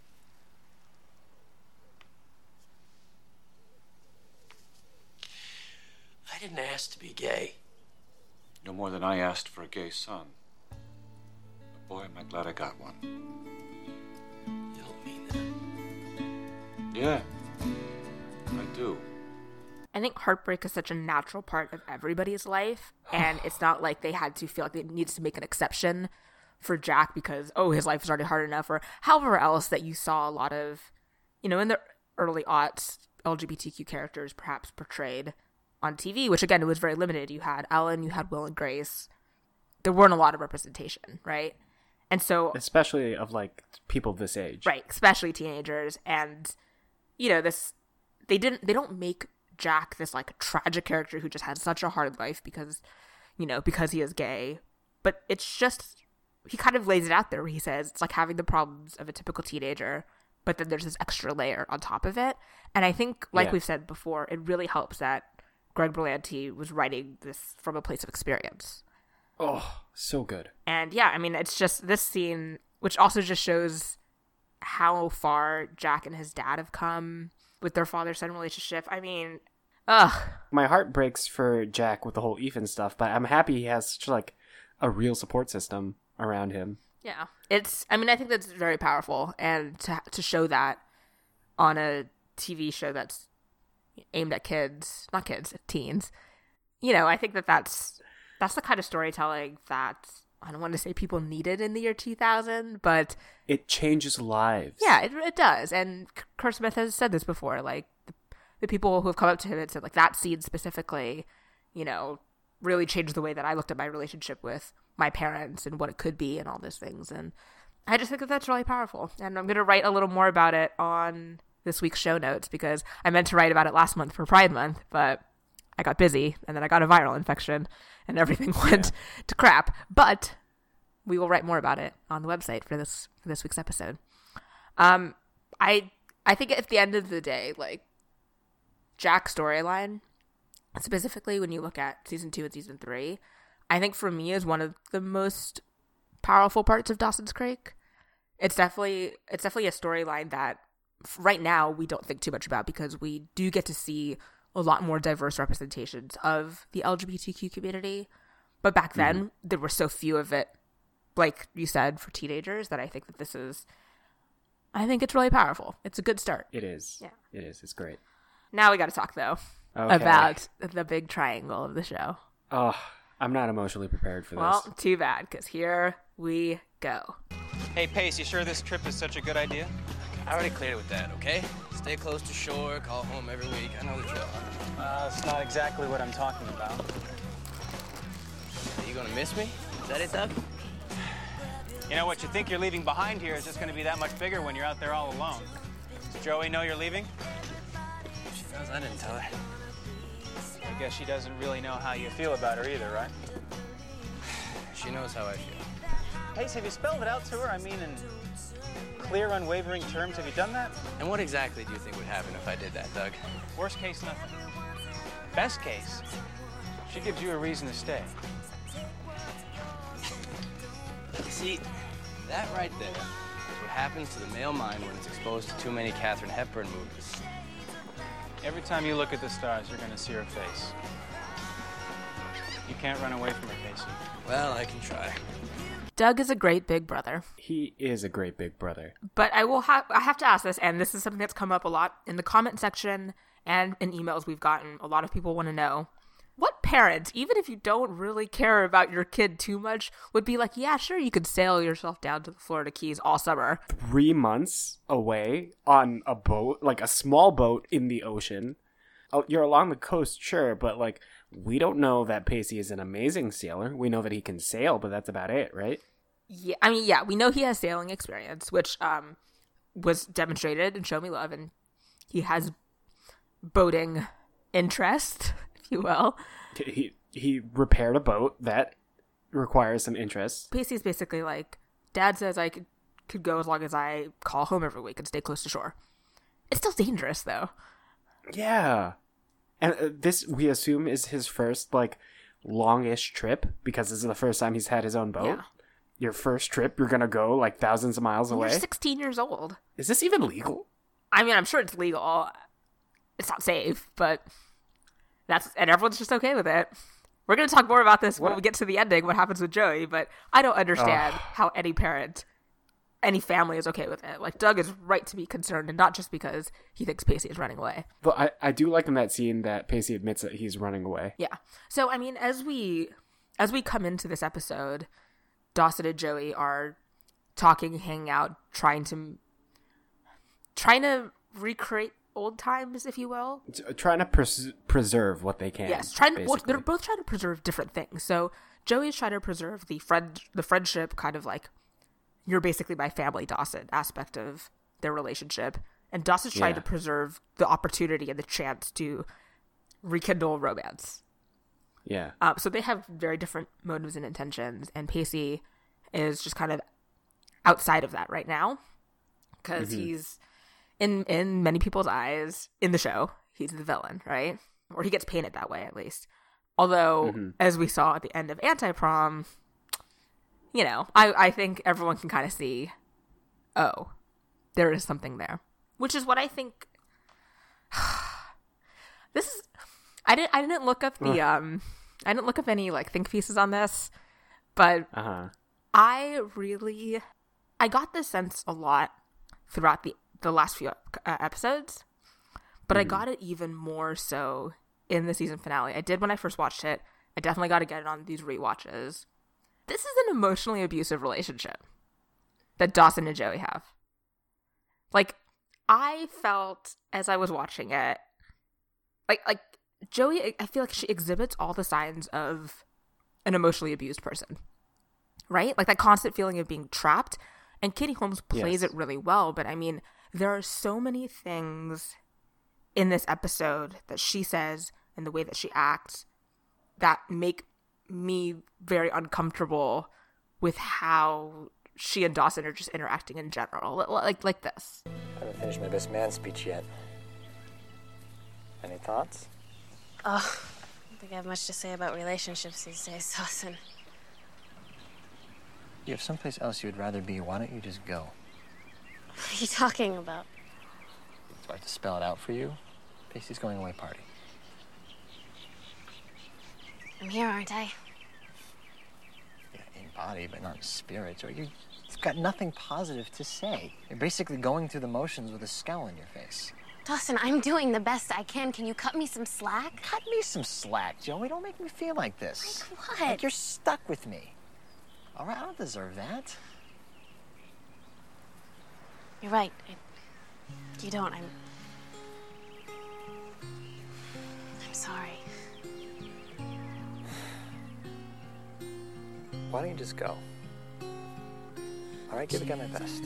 I didn't ask to be gay. No more than I asked for a gay son. But boy, am I glad I got one. You don't mean that. Yeah, I do. I think heartbreak is such a natural part of everybody's life, and it's not like they had to feel like they needed to make an exception for Jack because, oh, his life is already hard enough, or however else that you saw a lot of, you know, in the early aughts, L G B T Q characters perhaps portrayed on T V, which again, it was very limited. You had Ellen, you had Will and Grace. There weren't a lot of representation, right? And so... especially of, like, people this age. Right, especially teenagers. And, you know, this... They didn't... They don't make Jack this, like, tragic character who just had such a hard life because, you know, because he is gay. But it's just... He kind of lays it out there where he says it's like having the problems of a typical teenager, but then there's this extra layer on top of it. And I think, like Yeah. we've said before, it really helps that Greg Berlanti was writing this from a place of experience. Oh, so good. And yeah, I mean, it's just this scene, which also just shows how far Jack and his dad have come with their father-son relationship. I mean, ugh. My heart breaks for Jack with the whole Ethan stuff, but I'm happy he has such like a real support system around him. Yeah. It's, I mean, I think that's very powerful. And to to show that on a T V show that's aimed at kids, not kids, teens, you know, I think that that's, that's the kind of storytelling that I don't want to say people needed in the year two thousand, but It changes lives. yeah, it, it does. And Kurt Smith has said this before, like the, the people who have come up to him and said like that scene specifically, you know, really changed the way that I looked at my relationship with my parents and what it could be and all those things. And I just think that that's really powerful. And I'm going to write a little more about it on this week's show notes because I meant to write about it last month for Pride Month, but I got busy and then I got a viral infection and everything went yeah. to crap. But we will write more about it on the website for this for this week's episode. Um, I I think at the end of the day, like Jack's storyline, specifically when you look at season two and season three, I think for me is one of the most powerful parts of Dawson's Creek. It's definitely it's definitely a storyline that right now we don't think too much about because we do get to see a lot more diverse representations of the L G B T Q community. But back then, mm-hmm. there were so few of it, like you said, for teenagers, that I think that this is, I think it's really powerful. It's a good start. It is. Yeah. It is. It's great. Now we got to talk, though, okay. about the big triangle of the show. Oh, I'm not emotionally prepared for well, this. Well, too bad, because here we go. Hey, Pace, you sure this trip is such a good idea? I already cleared it with Dad, okay? Stay close to shore, call home every week. I know the drill. Uh, it's not exactly what I'm talking about. Are you gonna miss me? Is that it, Doug? You know, what you think you're leaving behind here is just gonna be that much bigger when you're out there all alone. Does Joey know you're leaving? She knows I didn't tell her. I guess she doesn't really know how you feel about her either, right? She knows how I feel. Pace, have you spelled it out to her? I mean, in clear, unwavering terms, have you done that? And what exactly do you think would happen if I did that, Doug? Worst case, nothing. Best case, she gives you a reason to stay. See, that right there is what happens to the male mind when it's exposed to too many Katharine Hepburn movies. Every time you look at the stars, you're going to see her face. You can't run away from her, Casey. Well, I can try. Doug is a great big brother. He is a great big brother. But I will have I have to ask this, and this is something that's come up a lot in the comment section and in emails we've gotten. A lot of people want to know, what parent, even if you don't really care about your kid too much, would be like, yeah, sure, you could sail yourself down to the Florida Keys all summer. Three months away on a boat, like a small boat in the ocean. Oh, you're along the coast, sure, but like, we don't know that Pacey is an amazing sailor. We know that he can sail, but that's about it, right? Yeah, I mean, yeah, we know he has sailing experience, which um was demonstrated in Show Me Love, and he has boating interest, if you will. He he repaired a boat that requires some interest. Pacey's basically like, Dad says I could, could go as long as I call home every week and stay close to shore. It's still dangerous, though. Yeah. And uh, this, we assume, is his first, like, longish trip, because this is the first time he's had his own boat. Yeah. Your first trip, you're gonna go, like, thousands of miles away. You're sixteen years old. Is this even legal? I mean, I'm sure it's legal. It's not safe, but that's, and everyone's just okay with it. We're going to talk more about this what? when we get to the ending, what happens with Joey, but I don't understand uh. how any parent, any family is okay with it. Like, Doug is right to be concerned, and not just because he thinks Pacey is running away. But I, I do like in that scene that Pacey admits that he's running away. Yeah. So, I mean, as we as we come into this episode, Dawson and Joey are talking, hanging out, trying to trying to recreate old times, if you will. Trying to pres- preserve what they can. Yes, trying to, well, they're both trying to preserve different things. So Joey's trying to preserve the friend, the friendship, kind of like, you're basically my family, Dawson, aspect of their relationship. And Dawson's trying yeah. to preserve the opportunity and the chance to rekindle romance. Yeah. Um, so they have very different motives and intentions, and Pacey is just kind of outside of that right now because mm-hmm. he's in in many people's eyes in the show, he's the villain, right? Or he gets painted that way, at least. Although, mm-hmm. as we saw at the end of Anti-Prom, you know, I, I think everyone can kind of see, oh, there is something there. Which is what I think... this is... I didn't I didn't look up the... um. I didn't look up any, like, think pieces on this, but uh-huh. I really... I got this sense a lot throughout the, the last few uh, episodes, but mm-hmm. I got it even more so in the season finale. I did when I first watched it. I definitely got to get it on these rewatches. This is an emotionally abusive relationship that Dawson and Joey have. Like, I felt as I was watching it, like, like Joey, I feel like she exhibits all the signs of an emotionally abused person, right? Like that constant feeling of being trapped. And Katie Holmes plays yes. it really well, but I mean, there are so many things in this episode that she says and the way that she acts that make me very uncomfortable with how she and Dawson are just interacting in general. Like like this. I haven't finished my best man speech yet. Any thoughts? Oh, I don't think I have much to say about relationships these days, Dawson. You have someplace else you would rather be. Why don't you just go? What are you talking about? Do I have to spell it out for you? Pacey's going away party. I'm here, aren't I? Yeah, in body, but not in spirit. Or you, you've got nothing positive to say. You're basically going through the motions with a scowl on your face. Dawson, I'm doing the best I can. Can you cut me some slack? Cut me some slack, Joey. Don't make me feel like this. Like what? Like you're stuck with me. All right, I don't deserve that. You're right. I, you don't. I'm... I'm sorry. Why don't you just go? All right, give a guy my best.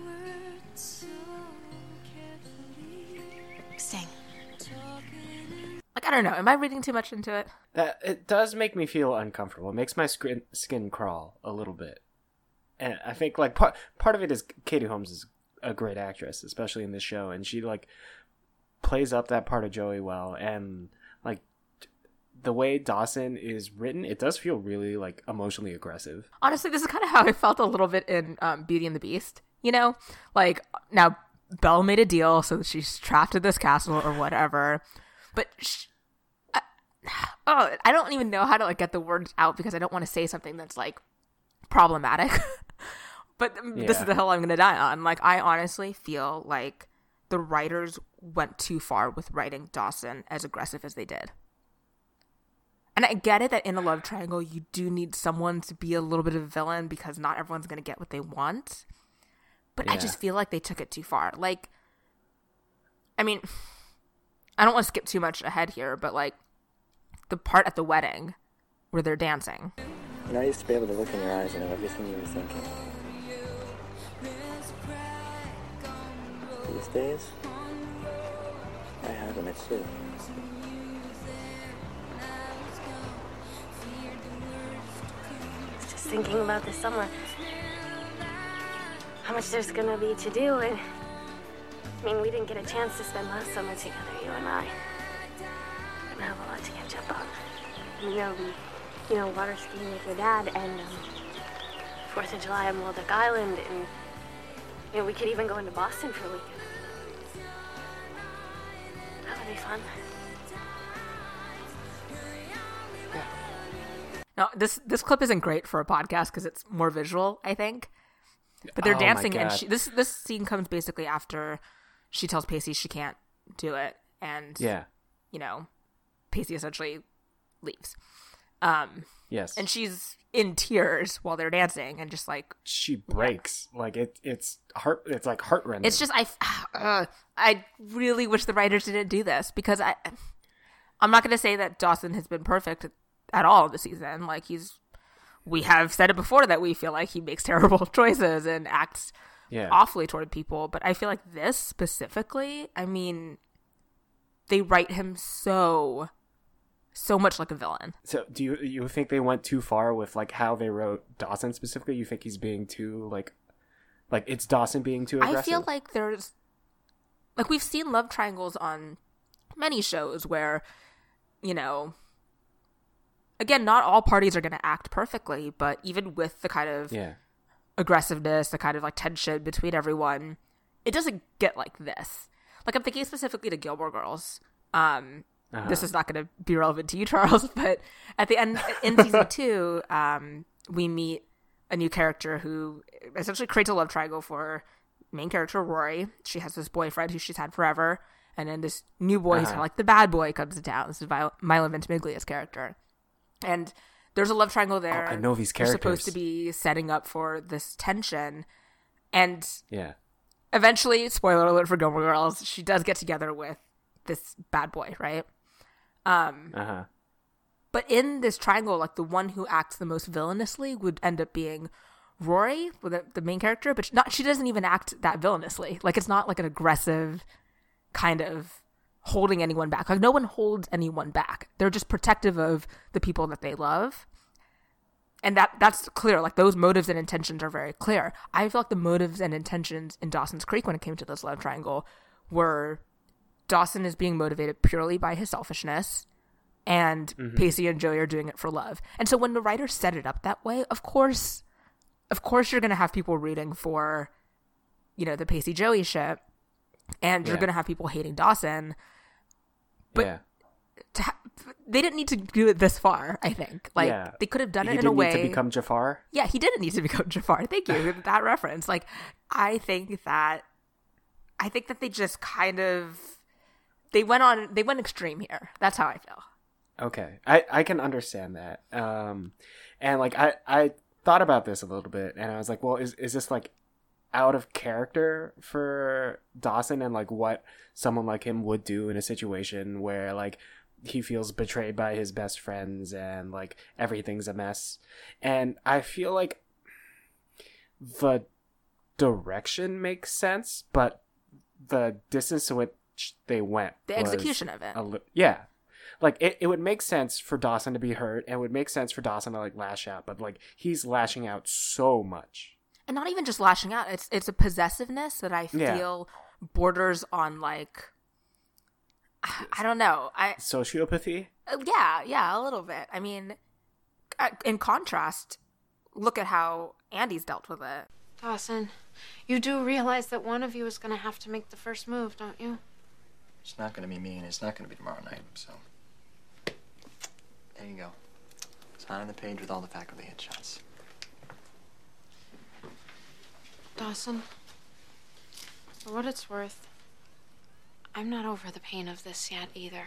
Staying. Like, I don't know. Am I reading too much into it? That it does make me feel uncomfortable. It makes my skin skin crawl a little bit. And I think like part part of it is Katie Holmes is a great actress, especially in this show, and she like plays up that part of Joey well. And like the way Dawson is written, it does feel really like emotionally aggressive. Honestly, this is kind of how I felt a little bit in um, Beauty and the Beast. You know, like now Belle made a deal so that she's trapped in this castle or whatever, but. She, Oh, I don't even know how to like get the words out because I don't want to say something that's like problematic. But yeah. This is the hill I'm going to die on. Like, I honestly feel like the writers went too far with writing Dawson as aggressive as they did. And I get it that in a love triangle, you do need someone to be a little bit of a villain because not everyone's going to get what they want. But yeah. I just feel like they took it too far. Like, I mean, I don't want to skip too much ahead here, but like, the part at the wedding where they're dancing. You know, I used to be able to look in your eyes and know everything you were thinking. These days, I haven't, it's true. Just thinking about this summer. How much there's gonna be to do, and I mean, we didn't get a chance to spend last summer together, you and I. I have a lot to catch up on. You know, we, you know, water skiing with your dad, and um, Fourth of July on Waldeck Island, and you know, we could even go into Boston for a weekend. That would be fun. Yeah. Now, this this clip isn't great for a podcast because it's more visual, I think. But they're oh dancing, and she, this this scene comes basically after she tells Pacey she can't do it, and yeah, you know. Pacey essentially leaves. Um, yes. And she's in tears while they're dancing and just like... She breaks. Yeah. Like, it, it's heart. It's like heart-rending. It's just, I, uh, I really wish the writers didn't do this because I, I'm not going to say that Dawson has been perfect at all this season. Like, he's... We have said it before that we feel like he makes terrible choices and acts yeah. awfully toward people. But I feel like this specifically, I mean, they write him so... so much like a villain. So do you you think they went too far with like how they wrote Dawson specifically? You think he's being too like like it's Dawson being too aggressive? I feel like there's like we've seen love triangles on many shows where, you know, again, not all parties are going to act perfectly, but even with the kind of yeah. aggressiveness, the kind of like tension between everyone, it doesn't get like this. Like I'm thinking specifically to Gilmore Girls. Um, uh-huh. This is not going to be relevant to you, Charles, but at the end in season two, um, we meet a new character who essentially creates a love triangle for main character Rory. She has this boyfriend who she's had forever, and then this new boy uh-huh. who's kind of like the bad boy comes to town. This is Milo, Milo Ventimiglia's character, and there's a love triangle there. Oh, I know these characters. They're supposed to be setting up for this tension, and yeah, eventually, spoiler alert for Gilmore Girls, she does get together with this bad boy, right? Um, uh-huh. But in this triangle, like the one who acts the most villainously would end up being Rory, the, the main character, but not, she doesn't even act that villainously. Like it's not like an aggressive kind of holding anyone back. Like no one holds anyone back. They're just protective of the people that they love. And that that's clear. Like those motives and intentions are very clear. I feel like the motives and intentions in Dawson's Creek when it came to this love triangle were Dawson is being motivated purely by his selfishness, and mm-hmm. Pacey and Joey are doing it for love. And so when the writers set it up that way, of course, of course you're going to have people rooting for, you know, the Pacey Joey ship, and yeah. you're going to have people hating Dawson. But yeah. to ha- they didn't need to do it this far, I think. Like, yeah. they could have done he it in a way. He didn't need to become Jafar? Yeah, he didn't need to become Jafar. Thank you. That reference. Like, I think that, I think that they just kind of, they went on, they went extreme here. That's how I feel. Okay. I, I can understand that. Um, and like, I, I thought about this a little bit, and I was like, well, is, is this like out of character for Dawson, and like what someone like him would do in a situation where like he feels betrayed by his best friends and like everything's a mess? And I feel like the direction makes sense, but the distance to which they went, the execution of it, li- yeah, like it, it would make sense for Dawson to be hurt, and it would make sense for Dawson to like lash out, but like he's lashing out so much. And not even just lashing out, it's it's a possessiveness that I feel yeah. borders on like, I don't know, I sociopathy. Uh, yeah, yeah, a little bit. I mean, in contrast, look at how Andy's dealt with it. Dawson, you do realize that one of you is going to have to make the first move, don't you? It's not going to be me, and it's not going to be tomorrow night, so there you go. Sign on the page with all the faculty headshots. Dawson, for what it's worth, I'm not over the pain of this yet either.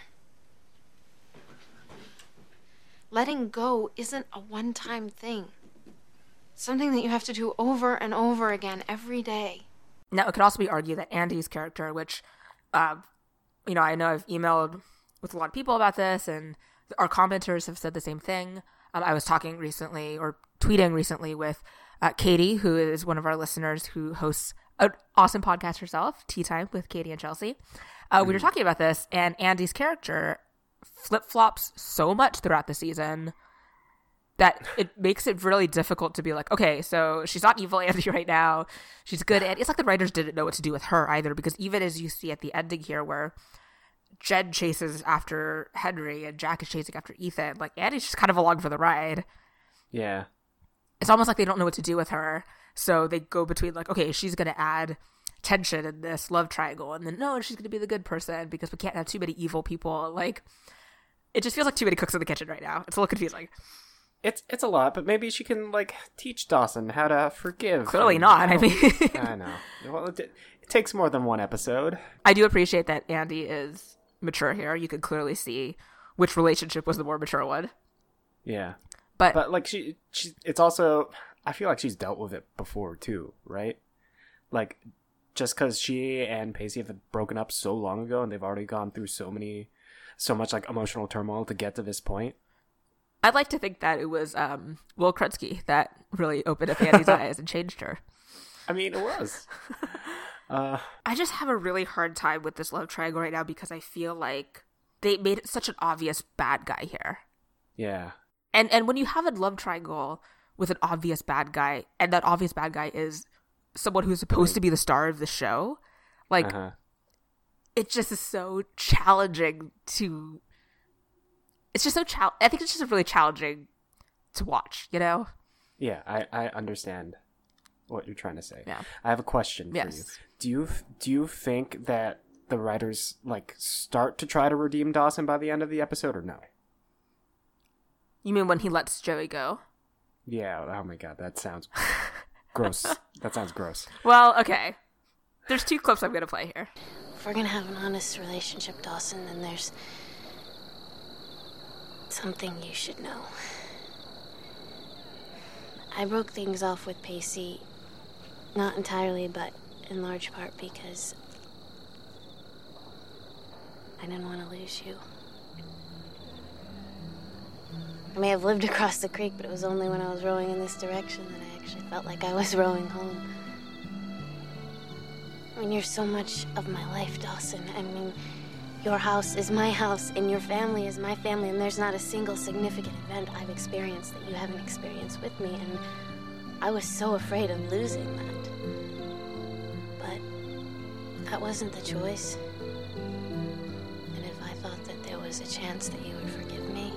Letting go isn't a one-time thing. It's something that you have to do over and over again every day. Now, it could also be argued that Andy's character, which, uh, you know, I know I've emailed with a lot of people about this, and our commenters have said the same thing. Um, I was talking recently, or tweeting recently with Uh, Katie, who is one of our listeners who hosts an awesome podcast herself, Tea Time with Katie and Chelsea. Uh, mm-hmm. We were talking about this, and Andy's character flip-flops so much throughout the season that it makes it really difficult to be like, okay, so she's not evil Andy right now. She's good. And it's like the writers didn't know what to do with her either, because even as you see at the ending here where Jed chases after Henry and Jack is chasing after Ethan, like Andy's just kind of along for the ride. Yeah. It's almost like they don't know what to do with her. So they go between like, okay, she's going to add tension in this love triangle. And then, no, she's going to be the good person because we can't have too many evil people. Like, it just feels like too many cooks in the kitchen right now. It's a little confusing. It's it's a lot, but maybe she can, like, teach Dawson how to forgive. Clearly not. I mean, I know. Well, it, it takes more than one episode. I do appreciate that Andy is mature here. You could clearly see which relationship was the more mature one. Yeah. But, but like she, she, it's also, I feel like she's dealt with it before too, right? Like, just because she and Pacey have broken up so long ago, and they've already gone through so many, so much like emotional turmoil to get to this point. I'd like to think that it was um, Will Krutsky that really opened up Andy's eyes and changed her. I mean, it was. uh, I just have a really hard time with this love triangle right now because I feel like they made it such an obvious bad guy here. Yeah. And and when you have a love triangle with an obvious bad guy, and that obvious bad guy is someone who's supposed right. to be the star of the show, like, uh-huh. it just is so challenging to. It's just so chal. I think it's just really challenging to watch. You know. Yeah, I, I understand what you're trying to say. Yeah. I have a question for Yes. you. Do you do you think that the writers like start to try to redeem Dawson by the end of the episode, or no? You mean when he lets Joey go? Yeah. Oh my god, that sounds gross. That sounds gross. Well, okay. There's two clips I'm gonna play here. If we're gonna have an honest relationship, Dawson, then there's something you should know. I broke things off with Pacey, not entirely, but in large part because I didn't want to lose you. I may have lived across the creek, but it was only when I was rowing in this direction that I actually felt like I was rowing home. I mean, you're so much of my life, Dawson. I mean, your house is my house, and your family is my family, and there's not a single significant event I've experienced that you haven't experienced with me, and I was so afraid of losing that. But that wasn't the choice. And if I thought that there was a chance that you would forgive me,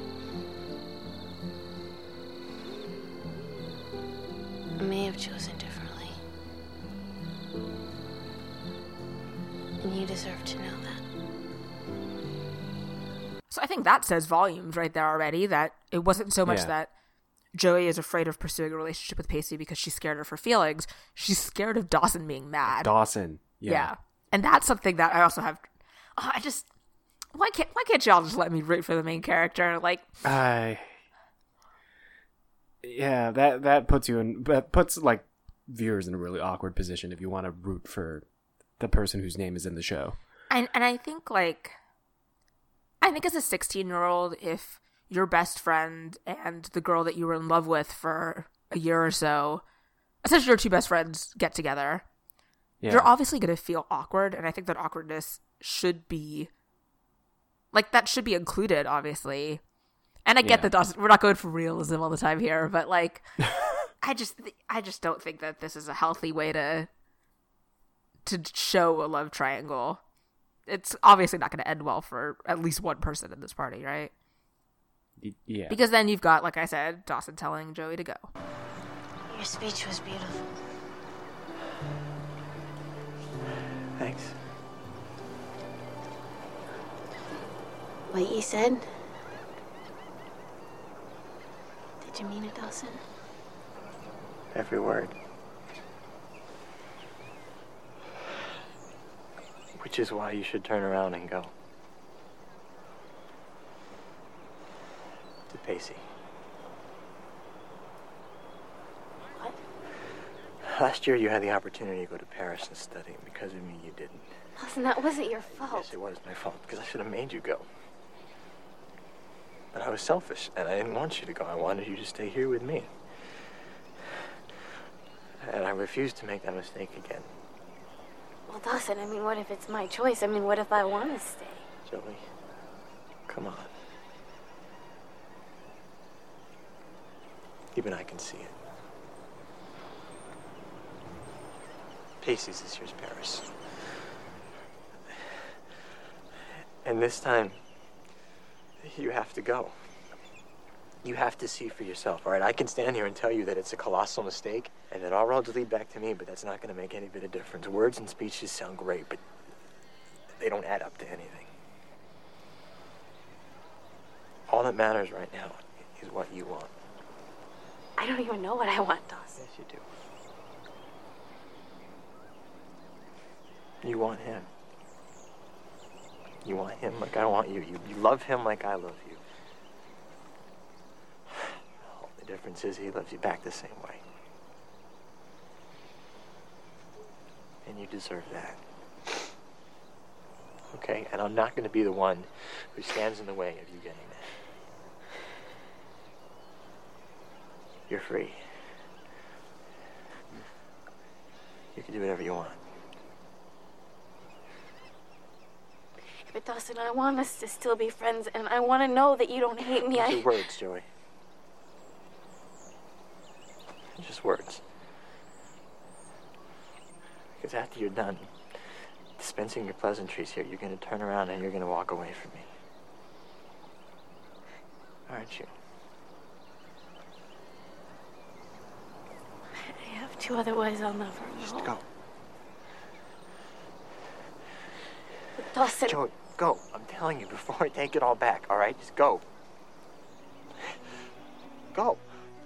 I may have chosen differently. And you deserve to know that. So I think that says volumes right there already, that it wasn't so much Yeah. that Joey is afraid of pursuing a relationship with Pacey because she's scared of her feelings. She's scared of Dawson being mad. Dawson. Yeah. Yeah. And that's something that I also have. Oh, I just. Why can't Why can't y'all just let me root for the main character? Like. I. Yeah, that that puts you in. That puts like viewers in a really awkward position if you want to root for the person whose name is in the show. And and I think like. I think as a sixteen-year-old, if your best friend and the girl that you were in love with for a year or so, essentially your two best friends get together, Yeah. you're obviously going to feel awkward, and I think that awkwardness should be, like, that should be included, obviously. And I get Yeah. that Dawson, we're not going for realism all the time here, but, like, I just I just don't think that this is a healthy way to to show a love triangle. It's obviously not going to end well for at least one person in this party, right? Y- Yeah. Because then you've got, like I said, Dawson telling Joey to go. Your speech was beautiful. Thanks. What you said? Did you mean it, Dawson? Every word. Which is why you should turn around and go. To Pacey. What? Last year you had the opportunity to go to Paris and study, and because of me you didn't. Dawson, that wasn't your fault. Yes, it was my fault, because I should have made you go. But I was selfish, and I didn't want you to go. I wanted you to stay here with me. And I refused to make that mistake again. Well, Dawson, I mean, what if it's my choice? I mean, what if I want to stay? Joey, come on. Even I can see it. Pacey's this year's Paris. And this time, you have to go. You have to see for yourself, all right? I can stand here and tell you that it's a colossal mistake and that all roads lead back to me, but that's not going to make any bit of difference. Words and speeches sound great, but they don't add up to anything. All that matters right now is what you want. I don't even know what I want, Dawson. Yes, you do. You want him. You want him like I want you. You, you love him like I love you. The difference is he loves you back the same way. And you deserve that. Okay? And I'm not going to be the one who stands in the way of you getting that. You're free. You can do whatever you want. But Dawson, I want us to still be friends, and I want to know that you don't hate me. Those I... are words, Joey. Just words. Because after you're done, this dispensing your pleasantries here, you're going to turn around and you're going to walk away from me. Aren't you? I have to, otherwise I'll never know. Just go. Dawson. Joey, go. I'm telling you before I take it all back, all right? Just go. Go.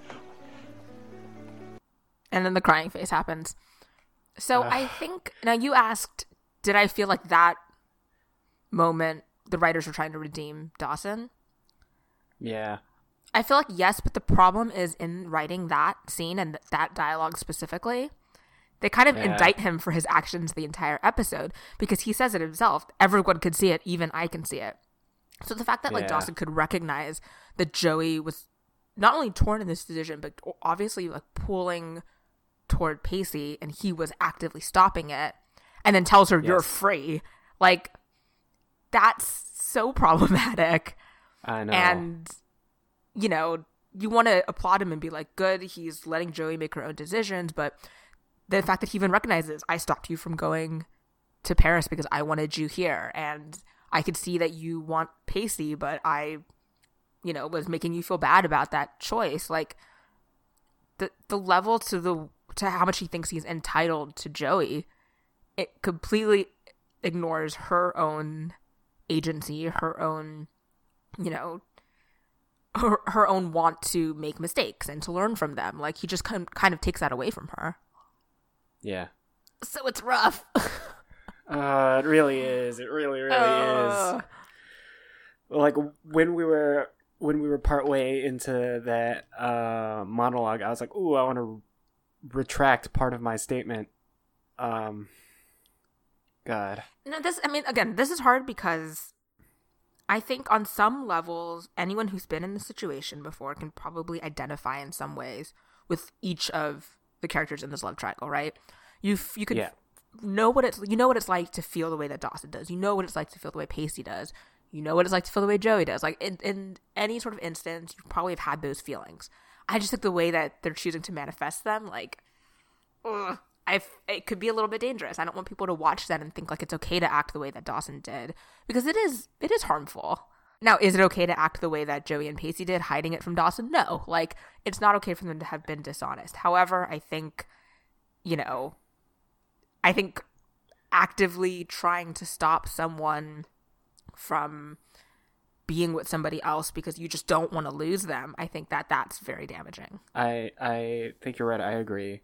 And then the crying face happens. So Ugh. I think, now you asked, did I feel like that moment the writers were trying to redeem Dawson? Yeah. I feel like yes, but the problem is in writing that scene and th- that dialogue specifically, they kind of Yeah. indict him for his actions the entire episode because he says it himself. Everyone could see it, even I can see it. So the fact that like Yeah. Dawson could recognize that Joey was not only torn in this decision, but obviously like pulling toward Pacey, and he was actively stopping it, and then tells her, "You're Yes. free." Like, that's so problematic. I know. And, you know, you want to applaud him and be like, good, he's letting Joey make her own decisions, but the fact that he even recognizes, I stopped you from going to Paris because I wanted you here, and I could see that you want Pacey, but I, you know, was making you feel bad about that choice. Like, the the level to the to how much he thinks he's entitled to Joey, it completely ignores her own agency, her own, you know, her, her own want to make mistakes and to learn from them. Like, he just kind of, kind of takes that away from her. Yeah. So it's rough. Uh, it really is. It really, really Uh. is. Like when we were when we were partway into that uh, monologue, I was like, "Ooh, I want to retract part of my statement." Um, God. No, this, I mean, again, this is hard because I think on some levels, anyone who's been in this situation before can probably identify in some ways with each of the characters in this love triangle, right? You f- you could Yeah. f- know what it's you know what it's like to feel the way that Dawson does. You know what it's like to feel the way Pacey does. You know what it's like to feel the way Joey does. Like in, in any sort of instance, you probably have had those feelings. I just think the way that they're choosing to manifest them, like, ugh, I it could be a little bit dangerous. I don't want people to watch that and think like it's okay to act the way that Dawson did, because it is it is harmful. Now, is it okay to act the way that Joey and Pacey did, hiding it from Dawson? No. Like, it's not okay for them to have been dishonest. However, I think, you know, I think actively trying to stop someone from being with somebody else because you just don't want to lose them, I think that that's very damaging. I I think you're right. I agree.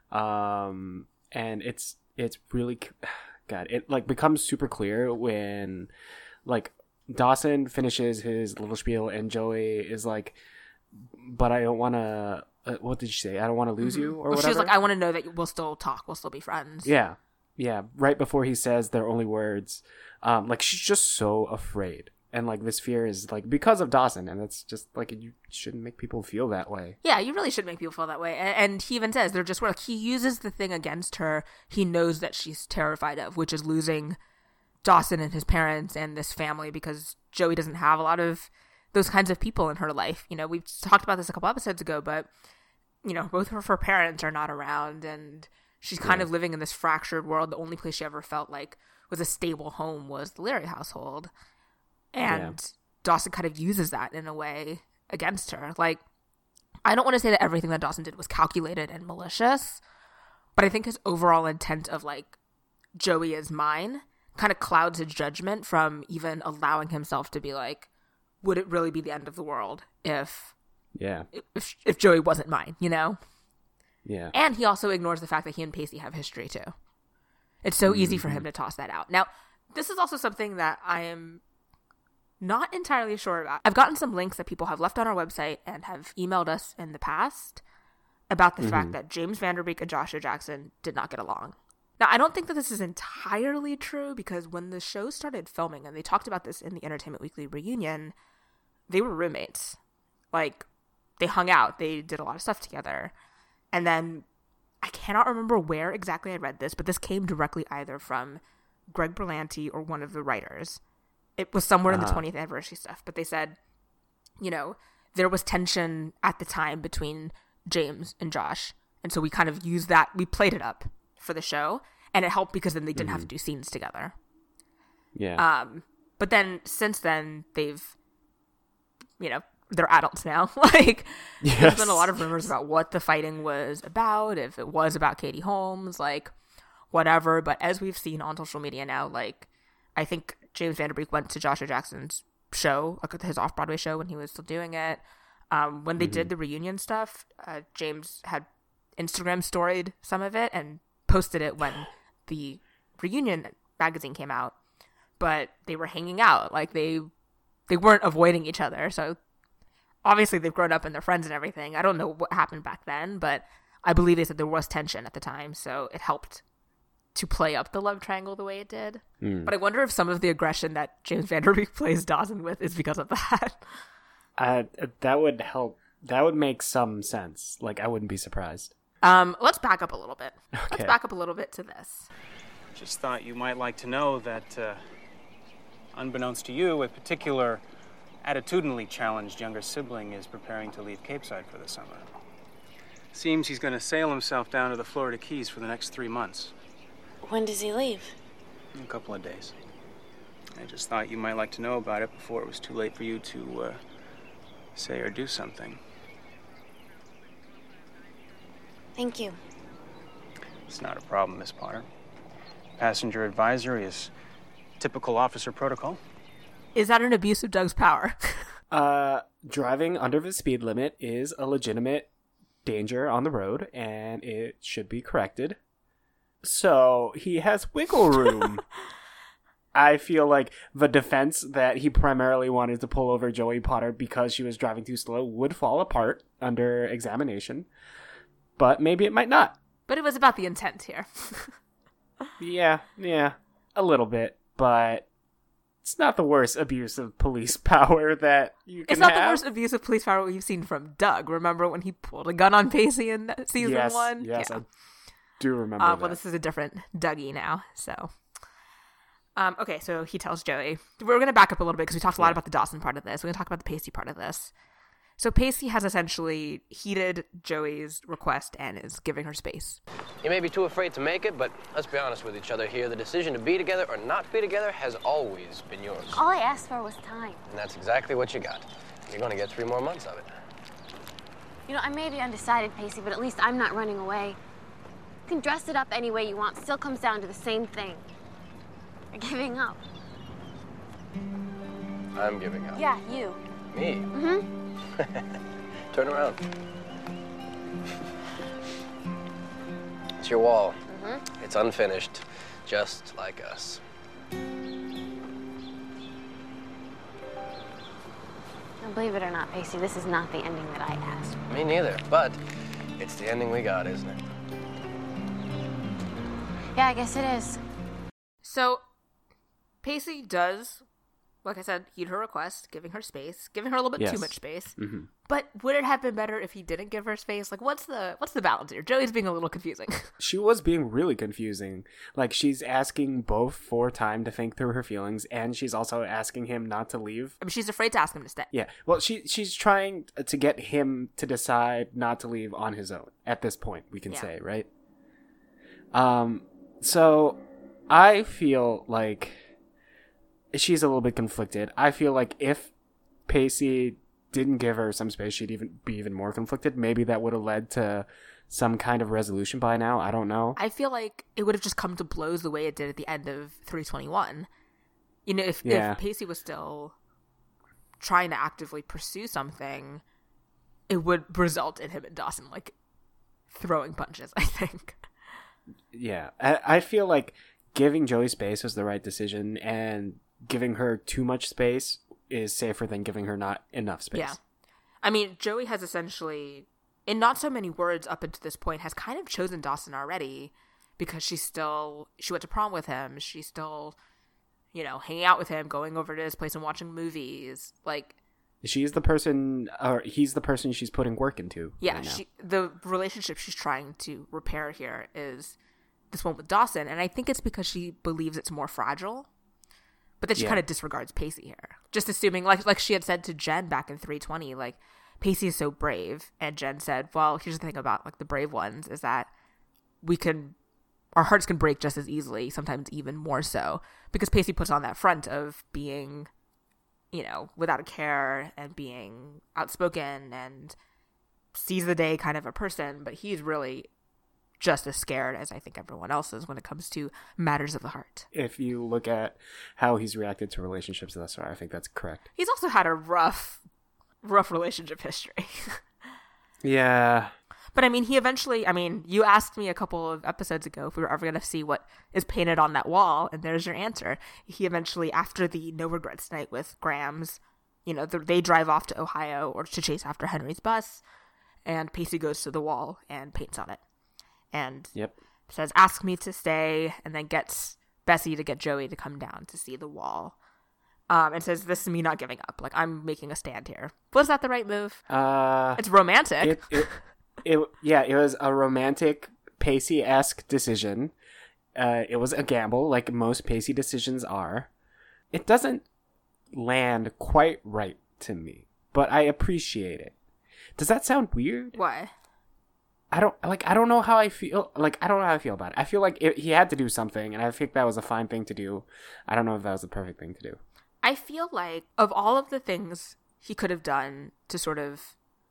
Um, and it's it's really, God, it like becomes super clear when like Dawson finishes his little spiel and Joey is like, but I don't want to, uh, what did she say? I don't want to lose Mm-hmm. you or well, whatever. she was like, I want to know that we'll still talk. We'll still be friends. Yeah. Yeah. Right before he says their only words. Um, like she's just so afraid. And like this fear is like because of Dawson. And it's just like, you shouldn't make people feel that way. Yeah, you really should make people feel that way. And, and he even says they're just like, he uses the thing against her he knows that she's terrified of, which is losing Dawson and his parents and this family, because Joey doesn't have a lot of those kinds of people in her life. You know, we've talked about this a couple episodes ago, but, you know, both of her parents are not around, and she's kind Yeah. of living in this fractured world. The only place she ever felt like was a stable home was the Leary household. And Yeah. Dawson kind of uses that in a way against her. Like, I don't want to say that everything that Dawson did was calculated and malicious, but I think his overall intent of, like, Joey is mine kind of clouds his judgment from even allowing himself to be like, would it really be the end of the world if Yeah. if, if Joey wasn't mine, you know? Yeah. And he also ignores the fact that he and Pacey have history too. It's so easy for him to toss that out. Now, this is also something that I am not entirely sure about. I've gotten some links that people have left on our website and have emailed us in the past about the Mhm. fact that James Vanderbeek and Joshua Jackson did not get along. Now, I don't think that this is entirely true, because when the show started filming, and they talked about this in the Entertainment Weekly reunion, they were roommates. Like, they hung out. They did a lot of stuff together. And then, I cannot remember where exactly I read this, but this came directly either from Greg Berlanti or one of the writers. It was somewhere in the Uh-huh. twentieth anniversary stuff. But they said, you know, there was tension at the time between James and Josh. And so we kind of used that. We played it up for the show. and it helped because then they didn't Mm-hmm. have to do scenes together. Yeah. Um, but then since then they've, you know, they're adults now. Like, Yes. there's been a lot of rumors about what the fighting was about, if it was about Katie Holmes, like, whatever. But as we've seen on social media now, like, I think James Van Der Beek went to Joshua Jackson's show, like his off-Broadway show when he was still doing it. Um, when they Mm-hmm. did the reunion stuff, uh, James had Instagram storied some of it and posted it when the reunion magazine came out. But they were hanging out, like they they weren't avoiding each other. So obviously they've grown up and they're friends and everything. I don't know what happened back then, but I believe they said there was tension at the time, so it helped to play up the love triangle the way it did. Mm. But I wonder if some of the aggression that James Van Der Beek plays Dawson with is because of that. Uh, that would help. That would make some sense. Like, I wouldn't be surprised. Um, let's back up a little bit. Let's Okay. back up a little bit to this. Just thought you might like to know that, uh, unbeknownst to you, a particular attitudinally challenged younger sibling is preparing to leave Capeside for the summer. Seems he's going to sail himself down to the Florida Keys for the next three months. When does he leave? In a couple of days. I just thought you might like to know about it before it was too late for you to uh, say or do something. Thank you. It's not a problem, Miss Potter. Passenger advisory is typical officer protocol. Is that an abuse of Doug's power? Uh, driving under the speed limit is a legitimate danger on the road, and it should be corrected. So he has wiggle room. I feel like the defense that he primarily wanted to pull over Joey Potter because she was driving too slow would fall apart under examination, but maybe it might not. But it was about the intent here. Yeah, yeah, a little bit, but it's not the worst abuse of police power that you can It's not have. the worst abuse of police power we've seen from Doug. Remember when he pulled a gun on Pacey in season yes, one? Yes, Yeah. I do remember Uh, that. well, this is a different Dougie now, so. Um, okay, so he tells Joey. We're going to back up a little bit because we talked a lot Yeah. about the Dawson part of this. We're going to talk about the Pacey part of this. So Pacey has essentially heeded Joey's request and is giving her space. You may be too afraid to make it, but let's be honest with each other here. The decision to be together or not be together has always been yours. All I asked for was time. And that's exactly what you got. You're going to get three more months of it. You know, I may be undecided, Pacey, but at least I'm not running away. You can dress it up any way you want. Still comes down to the same thing. You're giving up. I'm giving up. Yeah, you. Me? Mm-hmm. Turn around. It's your wall. Mm-hmm. It's unfinished, just like us. Now, believe it or not, Pacey, this is not the ending that I asked. Me neither, but it's the ending we got, isn't it? Yeah, I guess it is. So Pacey does, like I said, heed her request, giving her space, giving her a little bit Yes. too much space. Mm-hmm. But would it have been better if he didn't give her space? Like, what's the what's the balance here? Joey's being a little confusing. She was being really confusing. Like, she's asking both for time to think through her feelings, and she's also asking him not to leave. I mean, she's afraid to ask him to stay. Yeah, well, she she's trying to get him to decide not to leave on his own. At this point, we can Yeah. say, right? Um, so I feel like she's a little bit conflicted. I feel like if Pacey didn't give her some space, she'd even be even more conflicted. Maybe that would have led to some kind of resolution by now. I don't know. I feel like it would have just come to blows the way it did at the end of three twenty-one. You know, if, Yeah. if Pacey was still trying to actively pursue something, it would result in him and Dawson, like, throwing punches, I think. Yeah, I, I feel like giving Joey space was the right decision, and giving her too much space is safer than giving her not enough space. Yeah. I mean, Joey has essentially, in not so many words up until this point, has kind of chosen Dawson already because she's still, she went to prom with him. She's still, you know, hanging out with him, going over to his place and watching movies. Like, She's the person, or he's the person she's putting work into. yeah, right now. she, the relationship she's trying to repair here is this one with Dawson. And I think it's because she believes it's more fragile. But then she Yeah. kind of disregards Pacey here. Just assuming, like like she had said to Jen back in three twenty, like, Pacey is so brave. And Jen said, well, here's the thing about, like, the brave ones is that we can our hearts can break just as easily, sometimes even more so, because Pacey puts on that front of being, you know, without a care and being outspoken and sees the day kind of a person, but he's really just as scared as I think everyone else is when it comes to matters of the heart. If you look at how he's reacted to relationships thus far, I think that's correct. He's also had a rough, rough relationship history. Yeah. But I mean, he eventually, I mean, you asked me a couple of episodes ago if we were ever going to see what is painted on that wall, and there's your answer. He eventually, after the no regrets night with Grams, you know, they drive off to Ohio or to chase after Henry's bus, and Pacey goes to the wall and paints on it. And yep. says, ask me to stay, and then gets Bessie to get Joey to come down to see the wall. Um, and says, this is me not giving up. Like, I'm making a stand here. Was that the right move? Uh, it's romantic. It, it, it, yeah, it was a romantic, Pacey-esque decision. Uh, it was a gamble, like most Pacey decisions are. It doesn't land quite right to me, but I appreciate it. Does that sound weird? Why? I don't like. I don't know how I feel. Like I don't know how I feel about it. I feel like it, he had to do something, and I think that was a fine thing to do. I don't know if that was the perfect thing to do. I feel like of all of the things he could have done to sort of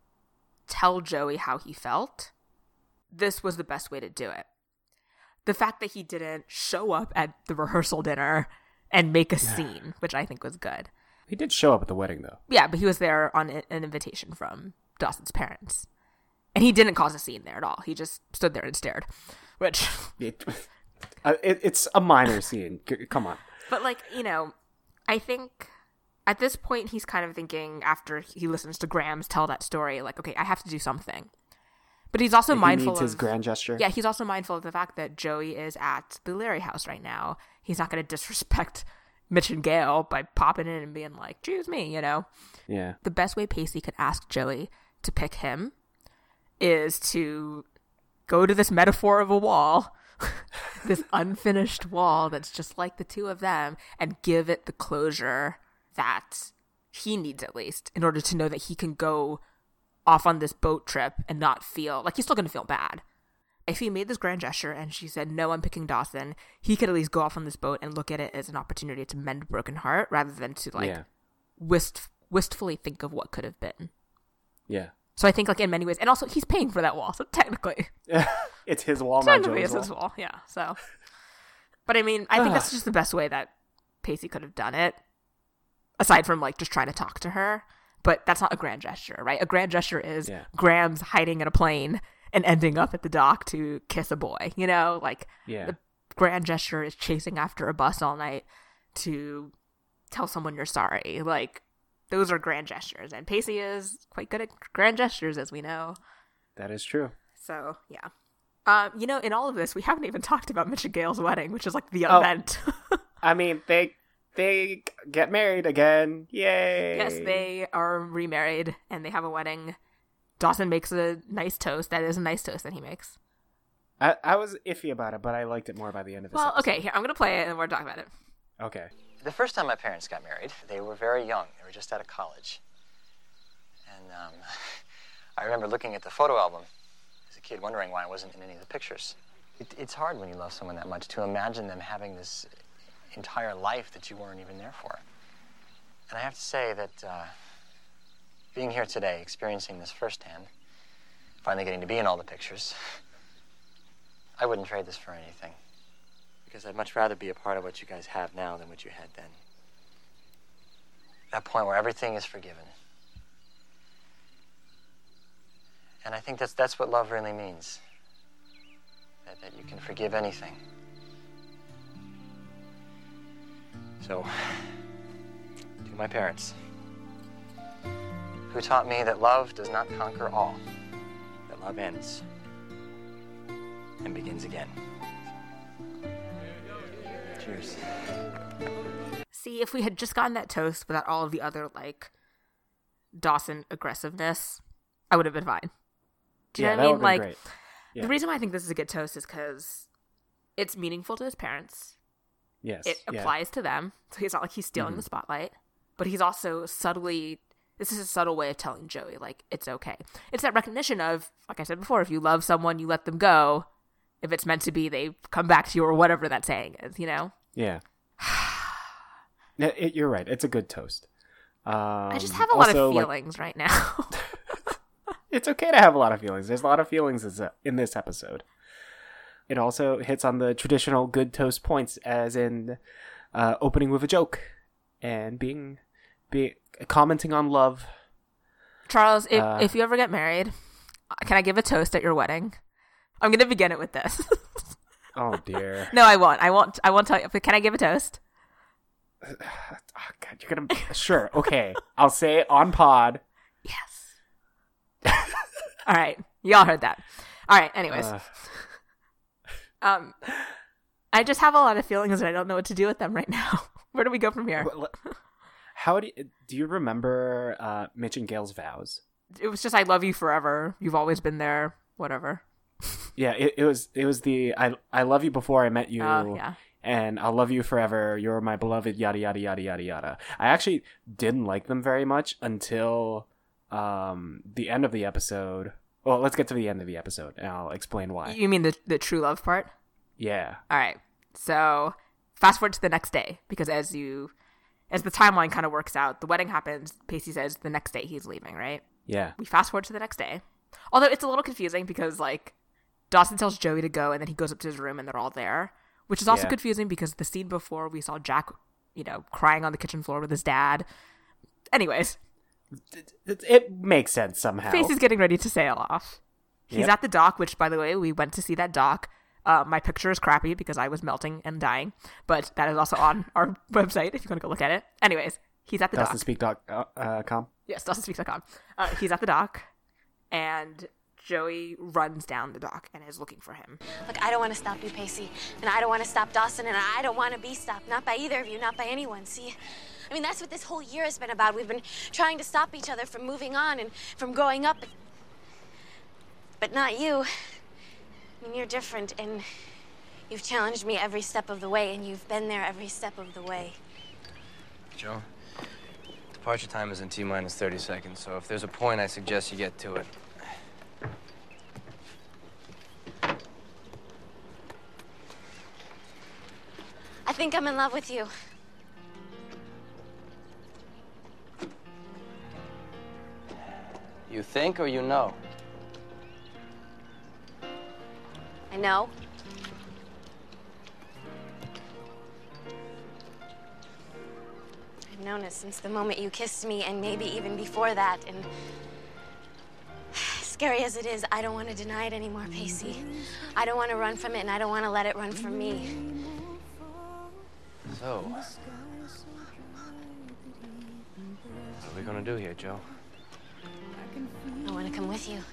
tell Joey how he felt, this was the best way to do it. The fact that he didn't show up at the rehearsal dinner and make a scene, which I think was good. He did show up at the wedding, though. Yeah, but he was there on an invitation from Dawson's parents. And he didn't cause a scene there at all. He just stood there and stared, which... it, uh, it, it's a minor scene. Come on. But, like, you know, I think at this point he's kind of thinking, after he listens to Grams tell that story, like, okay, I have to do something. But he's also he mindful needs of... his grand gesture. Yeah, he's also mindful of the fact that Joey is at the Larry house right now. He's not going to disrespect Mitch and Gail by popping in and being like, choose me, you know? Yeah. The best way Pacey could ask Joey to pick him is to go to this metaphor of a wall, this unfinished wall that's just like the two of them, and give it the closure that he needs, at least, in order to know that he can go off on this boat trip and not feel like he's still going to feel bad. If he made this grand gesture and she said, no, I'm picking Dawson, he could at least go off on this boat and look at it as an opportunity to mend a broken heart rather than to like yeah. wist- wistfully think of what could have been. Yeah. So I think, like, in many ways, and also he's paying for that wall, so technically, it's his wall, not technically Joey's it's wall. his wall. Yeah. So, but I mean, I think that's just the best way that Pacey could have done it, aside from like just trying to talk to her. But that's not a grand gesture, right? A grand gesture is yeah. Grams hiding in a plane and ending up at the dock to kiss a boy. You know, like yeah. the grand gesture is chasing after a bus all night to tell someone you're sorry. Like. Those are grand gestures, and Pacey is quite good at grand gestures, as we know. That is true. So, yeah. Um, you know, in all of this, we haven't even talked about Mitch and Gail's wedding, which is like the oh, event. I mean, they they get married again. Yay! Yes, they are remarried, and they have a wedding. Dawson makes a nice toast. That is a nice toast that he makes. I, I was iffy about it, but I liked it more by the end of this Well, episode. okay, here, I'm going to play it, and we're talking about it. Okay. The first time my parents got married, they were very young. They were just out of college. And um, I remember looking at the photo album as a kid, wondering why I wasn't in any of the pictures. It, it's hard when you love someone that much to imagine them having this entire life that you weren't even there for. And I have to say that uh, being here today, experiencing this firsthand, finally getting to be in all the pictures, I wouldn't trade this for anything. Because I'd much rather be a part of what you guys have now than what you had then. That point where everything is forgiven. And I think that's that's what love really means. That, that you can forgive anything. So, to my parents, who taught me that love does not conquer all, that love ends and begins again. Cheers. See, if we had just gotten that toast without all of the other, like, Dawson aggressiveness, I would have been fine. Do you yeah, know what I mean? Like, great. Yeah. The reason why I think this is a good toast is because it's meaningful to his parents. Yes. It yeah. applies to them. So he's not like he's stealing mm-hmm. the spotlight. But he's also subtly, this is a subtle way of telling Joey, like, it's okay. It's that recognition of, like I said before, if you love someone, you let them go if it's meant to be, they come back to you or whatever that saying is, you know? Yeah. it, it, you're right. It's a good toast. Um, I just have a lot also, of feelings like, right now. It's okay to have a lot of feelings. There's a lot of feelings in this episode. It also hits on the traditional good toast points, as in uh, opening with a joke and being, be commenting on love. Charles, if, uh, if you ever get married, can I give a toast at your wedding? I'm going to begin it with this. Oh dear. No, I won't. I won't. I won't tell you. But can I give a toast? Oh, God, you're gonna. Sure. Okay. I'll say it on pod. Yes. All right. Y'all heard that. All right. Anyways, uh. um, I just have a lot of feelings and I don't know what to do with them right now. Where do we go from here? How do you, do you remember uh, Mitch and Gail's vows? It was just "I love you forever. You've always been there." Whatever. Yeah, it, it was. It was the I I love you before I met you. Oh, yeah. And I'll love you forever. You're my beloved. Yada yada yada yada yada. I actually didn't like them very much until um the end of the episode. Well, let's get to the end of the episode, and I'll explain why. You mean the the true love part? Yeah. All right. So fast forward to the next day, because as you as the timeline kind of works out, the wedding happens. Pacey says the next day he's leaving, right? Yeah. We fast forward to the next day. Although it's a little confusing because, like, Dawson tells Joey to go and then he goes up to his room and they're all there, which is also yeah. confusing because the scene before we saw Jack, you know, crying on the kitchen floor with his dad. Anyways. It, it, it makes sense somehow. Pacey's getting ready to sail off. He's yep. at the dock, which, by the way, we went to see that dock. Uh, my picture is crappy because I was melting and dying, but that is also on our website if you want to go look at it. Anyways, he's at the Dawson dock. Speak dot com. Yes, Dawson Speaks dot com. Uh, he's at the dock, and Joey runs down the dock and is looking for him. Look, I don't want to stop you, Pacey, and I don't want to stop Dawson, and I don't want to be stopped. Not by either of you, not by anyone. See, I mean, that's what this whole year has been about. We've been trying to stop each other from moving on and from growing up, but not you. I mean, you're different, and you've challenged me every step of the way, and you've been there every step of the way. Joe, departure time is in T minus thirty seconds, so if there's a point, I suggest you get to it. I think I'm in love with you. You think or you know? I know. I've known it since the moment you kissed me, and maybe even before that, and scary as it is, I don't want to deny it anymore, Pacey. I don't want to run from it, and I don't want to let it run from me. So, what are we gonna do here, Joe? I want to come with you.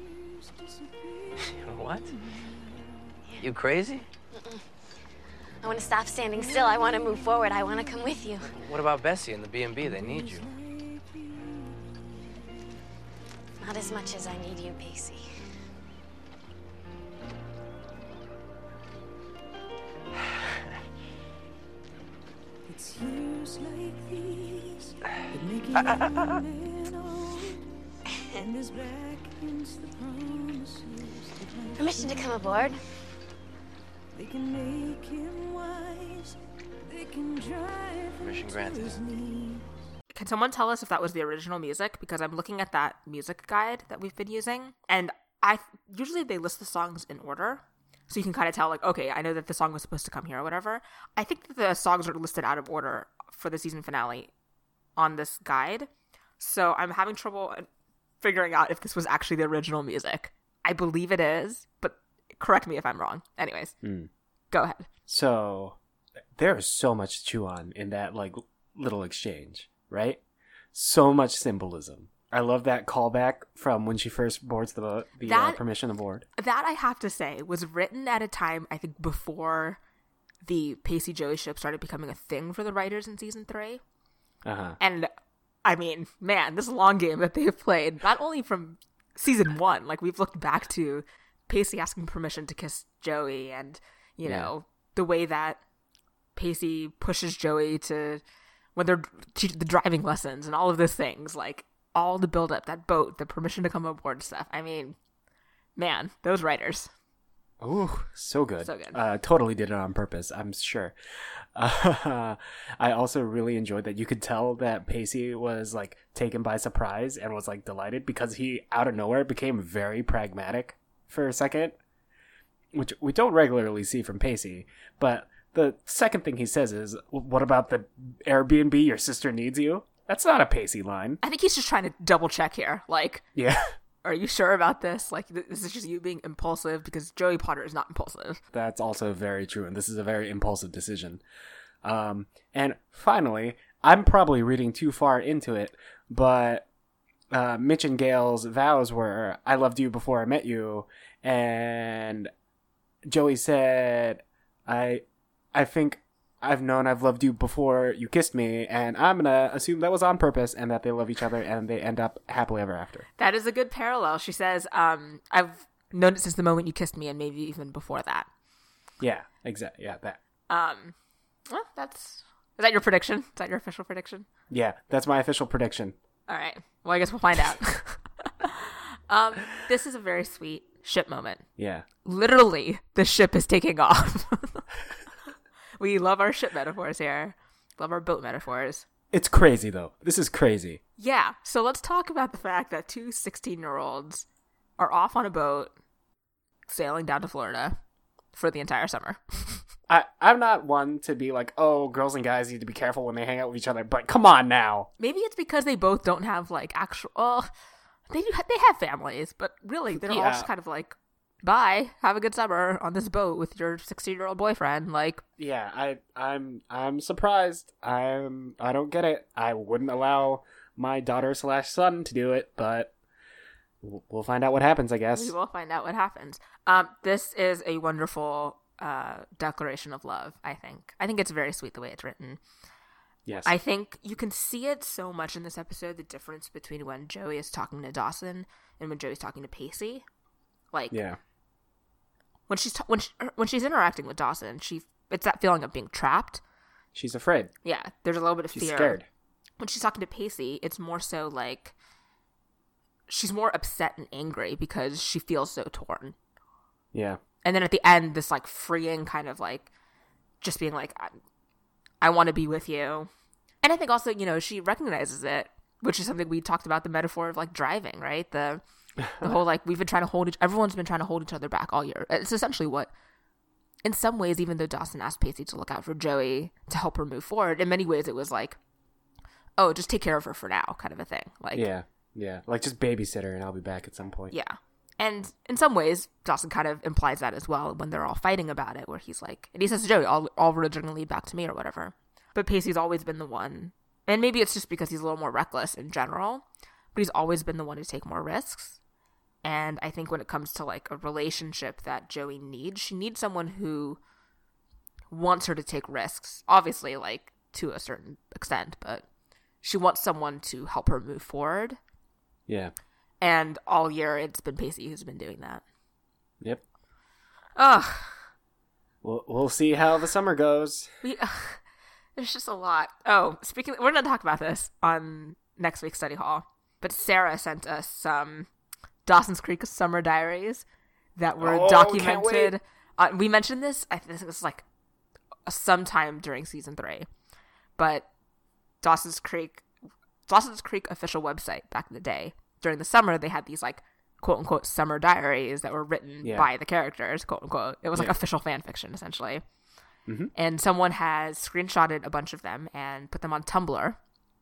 What? You crazy? Mm-mm. I want to stop standing still. I want to move forward. I want to come with you. What about Bessie and the B and B? They need you. Not as much as I need you, Pacey. It's years like these that make you Ah, ah, ah, ah. and this back against the promises that Permission to come aboard. they can make him wise. They can drive Permission him granted. to his knees. Can someone tell us if that was the original music? Because I'm looking at that music guide that we've been using, and I usually they list the songs in order, so you can kind of tell, like, okay, I know that the song was supposed to come here or whatever. I think that the songs are listed out of order for the season finale on this guide, so I'm having trouble figuring out if this was actually the original music. I believe it is, but correct me if I'm wrong. Anyways, Mm. go ahead. So there is so much to chew on in that like little exchange, right? So much symbolism. I love that callback from when she first boards the the uh, That- permission aboard. That, I have to say, was written at a time, I think, before the Pacey Joey ship started becoming a thing for the writers in season three. Uh huh. And, I mean, man, this long game that they've played, not only from season one, like, we've looked back to Pacey asking permission to kiss Joey, and, you Yeah. know, the way that Pacey pushes Joey to, when they're teaching the driving lessons and all of those things, like, all the build-up, that boat, the permission to come aboard stuff. I mean, man, those writers. Ooh, so good. So good. Uh, totally did it on purpose, I'm sure. Uh, I also really enjoyed that you could tell that Pacey was like taken by surprise and was like delighted because he out of nowhere became very pragmatic for a second, which we don't regularly see from Pacey. But the second thing he says is, "What about the Airbnb? Your sister needs you." That's not a Pacey line. I think he's just trying to double check here. Like, yeah. Are you sure about this? Like, th- this is just you being impulsive because Joey Potter is not impulsive. That's also very true, and this is a very impulsive decision. Um, and finally, I'm probably reading too far into it, but uh, Mitch and Gail's vows were, I loved you before I met you, and Joey said, I, I think I've known I've loved you before you kissed me, and I'm gonna assume that was on purpose and that they love each other and they end up happily ever after. That is a good parallel. She says, um, I've known it since the moment you kissed me and maybe even before that. Yeah, exactly. Yeah, that. Um, well, that's... Is that your prediction? Is that your official prediction? Yeah, that's my official prediction. All right. Well, I guess we'll find out. um, this is a very sweet ship moment. Yeah. Literally, the ship is taking off. We love our ship metaphors here. Love our boat metaphors. It's crazy, though. This is crazy. Yeah. So let's talk about the fact that two sixteen-year-olds are off on a boat sailing down to Florida for the entire summer. I, I'm not one to be like, oh, girls and guys need to be careful when they hang out with each other, but come on now. Maybe it's because they both don't have, like, actual... Oh, they, do, they have families, but really, they're yeah. all just kind of like, bye, have a good summer on this boat with your sixteen-year-old boyfriend. Like, yeah, I, I'm, I'm surprised. I'm, I don't get it. I wouldn't allow my daughter slash son to do it, but we'll find out what happens, I guess. We will find out what happens. Um, this is a wonderful uh, declaration of love, I think. I think it's very sweet the way it's written. Yes. I think you can see it so much in this episode, the difference between when Joey is talking to Dawson and when Joey's talking to Pacey. Like, yeah. When she's ta- when she, when she's interacting with Dawson, she it's that feeling of being trapped. She's afraid. Yeah, there's a little bit of she's fear. Scared. When she's talking to Pacey, it's more so like she's more upset and angry because she feels so torn. Yeah. And then at the end, this like freeing kind of like just being like, I, I want to be with you. And I think also, you know, she recognizes it, which is something we talked about, the metaphor of like driving, right? The The whole, like, we've been trying to hold each... Everyone's been trying to hold each other back all year. It's essentially what... In some ways, even though Dawson asked Pacey to look out for Joey to help her move forward, in many ways it was like, oh, just take care of her for now, kind of a thing. Like, yeah, yeah. Like, just babysit her and I'll be back at some point. Yeah. And in some ways, Dawson kind of implies that as well when they're all fighting about it, where he's like... And he says to Joey, all, all religion can lead back to me or whatever. But Pacey's always been the one... And maybe it's just because he's a little more reckless in general, but he's always been the one to take more risks. And I think when it comes to, like, a relationship that Joey needs, she needs someone who wants her to take risks. Obviously, like, to a certain extent, but she wants someone to help her move forward. Yeah. And all year, it's been Pacey who's been doing that. Yep. Ugh. We'll, we'll see how the summer goes. We, uh, there's just a lot. Oh, speaking... We're going to talk about this on next week's study hall. But Sarah sent us some... Dawson's Creek Summer Diaries that were oh, documented. Uh, we mentioned this, I think it was like sometime during season three, but Dawson's Creek, Dawson's Creek official website back in the day, during the summer, they had these like quote unquote summer diaries that were written yeah. by the characters, quote unquote. It was like yeah. official fan fiction essentially. Mm-hmm. And someone has screenshotted a bunch of them and put them on Tumblr.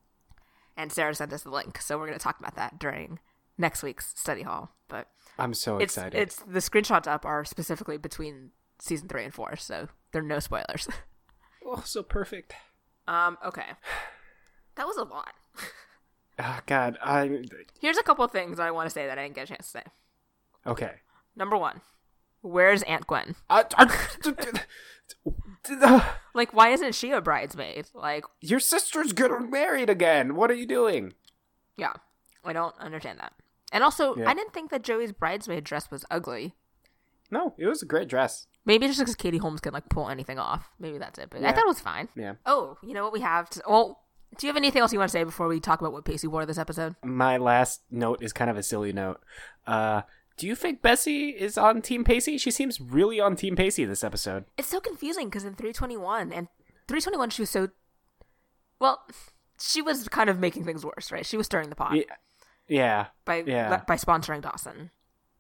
And Sarah sent us the link. So we're going to talk about that during next week's study hall. But I'm so it's, excited. It's the screenshots up are specifically between season three and four, so there are no spoilers. Oh, so perfect. Um, okay. That was a lot. Oh, God. I... Here's a couple of things I want to say that I didn't get a chance to say. Okay. Number one, where's Aunt Gwen? I, I, like, why isn't she a bridesmaid? Like, your sister's getting married again. What are you doing? Yeah, I don't understand that. And also, yeah. I didn't think that Joey's bridesmaid dress was ugly. No, it was a great dress. Maybe it's just because Katie Holmes can, like, pull anything off. Maybe that's it. But yeah. I thought it was fine. Yeah. Oh, you know what we have to... Well, do you have anything else you want to say before we talk about what Pacey wore this episode? My last note is kind of a silly note. Uh, Do you think Bessie is on Team Pacey? She seems really on Team Pacey this episode. It's so confusing because in three twenty-one and three twenty-one she was so well, she was kind of making things worse, right? She was stirring the pot. Yeah. Yeah. By yeah. by sponsoring Dawson.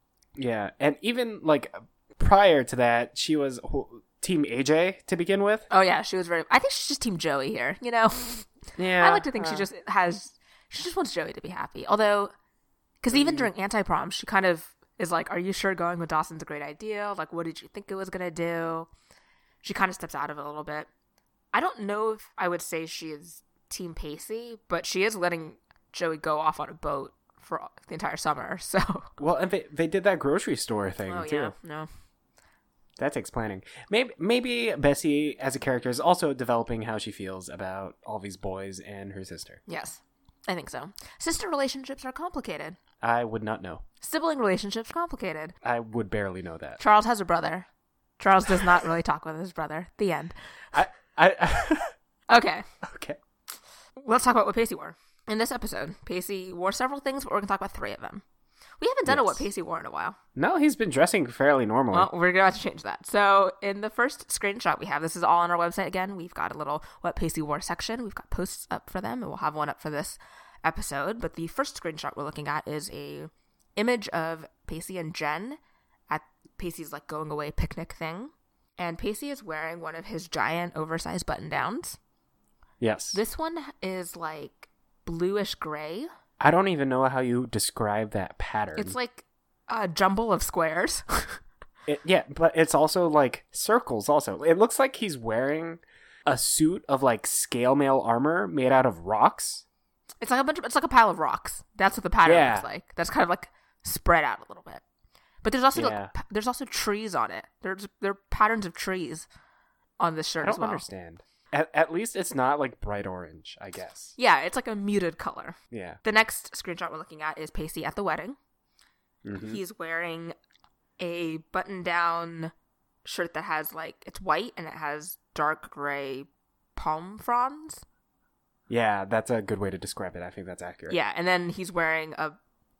Yeah, and even like prior to that, she was Team A J to begin with. Oh yeah, she was very. I think she's just Team Joey here. You know. Yeah. I like to think uh, she just has. She just wants Joey to be happy. Although, because even during anti-prom, she kind of is like, "Are you sure going with Dawson's a great idea? Like, what did you think it was gonna do?" She kind of steps out of it a little bit. I don't know if I would say she is Team Pacey, but she is letting Joey go off on a boat for the entire summer. So well, and they they did that grocery store thing oh, too. Yeah, no, that takes planning. Maybe maybe Bessie as a character is also developing how she feels about all these boys and her sister. Yes, I think so. Sister relationships are complicated. I would not know. Sibling relationships complicated. I would barely know that. Charles has a brother. Charles does not really talk with his brother. The end. I I okay. Okay. Let's talk about what Pacey wore. In this episode, Pacey wore several things, but we're going to talk about three of them. We haven't done yes. a what Pacey wore in a while. No, he's been dressing fairly normally. Well, we're going to have to change that. So, in the first screenshot we have, this is all on our website again. We've got a little what Pacey wore section. We've got posts up for them, and we'll have one up for this episode. But the first screenshot we're looking at is a image of Pacey and Jen at Pacey's like going away picnic thing. And Pacey is wearing one of his giant oversized button downs. Yes. This one is like bluish gray. I don't even know how you describe that pattern. It's like a jumble of squares. it, yeah, but it's also like circles also. It looks like he's wearing a suit of like scale mail armor made out of rocks. It's like a bunch of, it's like a pile of rocks. That's what the pattern yeah. looks like. That's kind of like spread out a little bit. But there's also yeah. like, there's also trees on it. There's there are patterns of trees on this shirt I don't as well. understand. At, at least it's not like bright orange, I guess. Yeah, it's like a muted color. Yeah. The next screenshot we're looking at is Pacey at the wedding. Mm-hmm. He's wearing a button-down shirt that has like, it's white and it has dark gray palm fronds. Yeah, that's a good way to describe it. I think that's accurate. Yeah, and then he's wearing a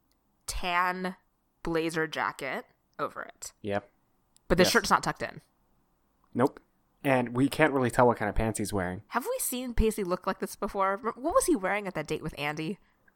tan blazer jacket over it. Yep. But the yes. shirt's not tucked in. Nope. And we can't really tell what kind of pants he's wearing. Have we seen Pacey look like this before? What was he wearing at that date with Andy?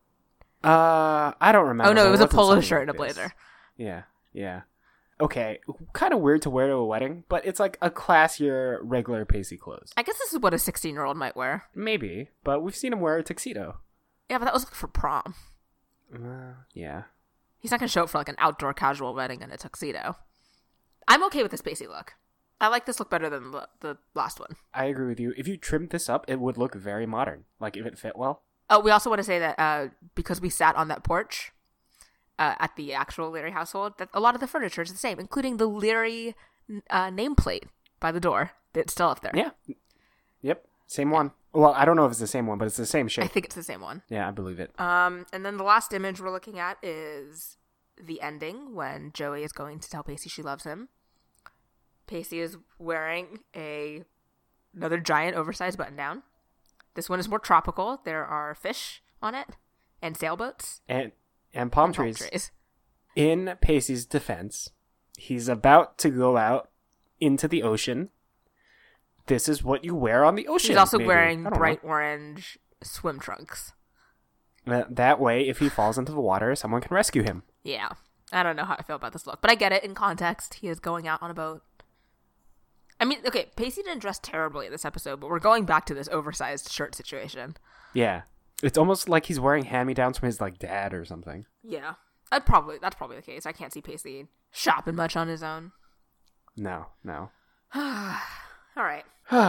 Uh, I don't remember. Oh, no, it was a polo something shirt like and a blazer. this. Yeah, yeah. Okay, kind of weird to wear to a wedding, but it's like a classier, regular Pacey clothes. I guess this is what a sixteen-year-old might wear. Maybe, but we've seen him wear a tuxedo. Yeah, but that was for prom. Uh, yeah. He's not going to show up for like an outdoor casual wedding in a tuxedo. I'm okay with this Pacey look. I like this look better than the, the last one. I agree with you. If you trimmed this up, it would look very modern. Like, if it fit well. Oh, we also want to say that uh, because we sat on that porch uh, at the actual Leary household, that a lot of the furniture is the same, including the Leary uh, nameplate by the door. It's still up there. Yeah. Yep. Same one. Well, I don't know if it's the same one, but it's the same shape. I think it's the same one. Yeah, I believe it. Um, and then the last image we're looking at is the ending when Joey is going to tell Pacey she loves him. Pacey is wearing a another giant oversized button down. This one is more tropical. There are fish on it and sailboats and and palm, and trees. palm trees. In Pacey's defense, he's about to go out into the ocean. This is what you wear on the ocean. He's also maybe. wearing bright know. orange swim trunks. That, that way, if he falls into the water, someone can rescue him. Yeah. I don't know how I feel about this look, but I get it in context. He is going out on a boat. I mean, okay, Pacey didn't dress terribly in this episode, but we're going back to this oversized shirt situation. Yeah. It's almost like he's wearing hand-me-downs from his, like, dad or something. Yeah. I'd probably That's probably the case. I can't see Pacey shopping much on his own. No, no. All right.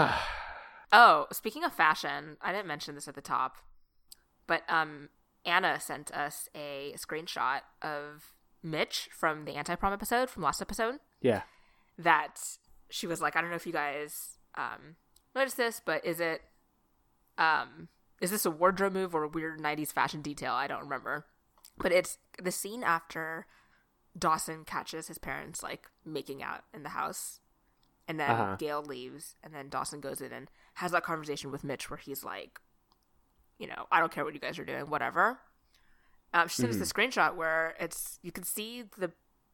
Oh, speaking of fashion, I didn't mention this at the top, but um, Anna sent us a screenshot of Mitch from the anti-prom episode, from last episode. Yeah. That she was like, I don't know if you guys um, noticed this, but is it, um, is this a wardrobe move or a weird nineties fashion detail? I don't remember. But it's the scene after Dawson catches his parents, like, making out in the house. And then uh-huh. Gail leaves, and then Dawson goes in and has that conversation with Mitch where he's like, you know, I don't care what you guys are doing, whatever. Um, she sent mm-hmm. us the screenshot where it's, you can see the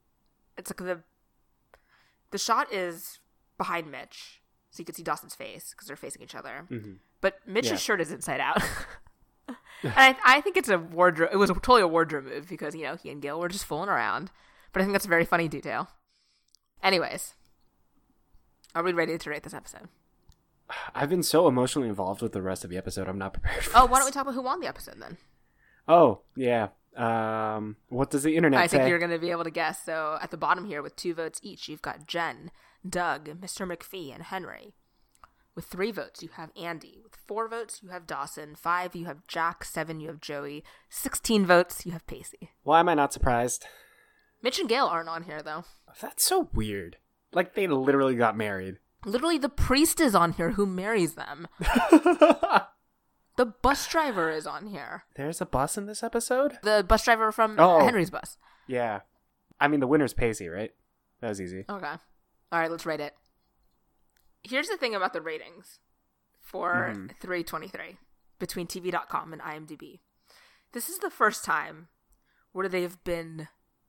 it's like the the shot is behind Mitch, so you can see Dawson's face because they're facing each other. Mm-hmm. But Mitch's Yeah. shirt is inside out. And I, I think it's a wardrobe. It was a, totally a wardrobe move because, you know, he and Gil were just fooling around. But I think that's a very funny detail. Anyways, are we ready to rate this episode? I've been so emotionally involved with the rest of the episode. I'm not prepared for Oh, this. why don't we talk about who won the episode then? Oh, yeah. Um, what does the internet I say? think you're going to be able to guess. So at the bottom here with two votes each, you've got Jen, Doug, Mister McPhee, and Henry. With three votes, you have Andy. With four votes, you have Dawson. Five, you have Jack. Seven, you have Joey. Sixteen votes, you have Pacey. Why am I not surprised? Mitch and Gail aren't on here, though. That's so weird. Like, they literally got married. Literally, the priest is on here who marries them. The bus driver is on here. There's a bus in this episode? The bus driver from Oh. Henry's bus. Yeah. I mean, the winner's Pacey, right? That was easy. Okay. All right, let's rate it. Here's the thing about the ratings for Mhm. three twenty-three between T V dot com and IMDb. This is the first time where they've been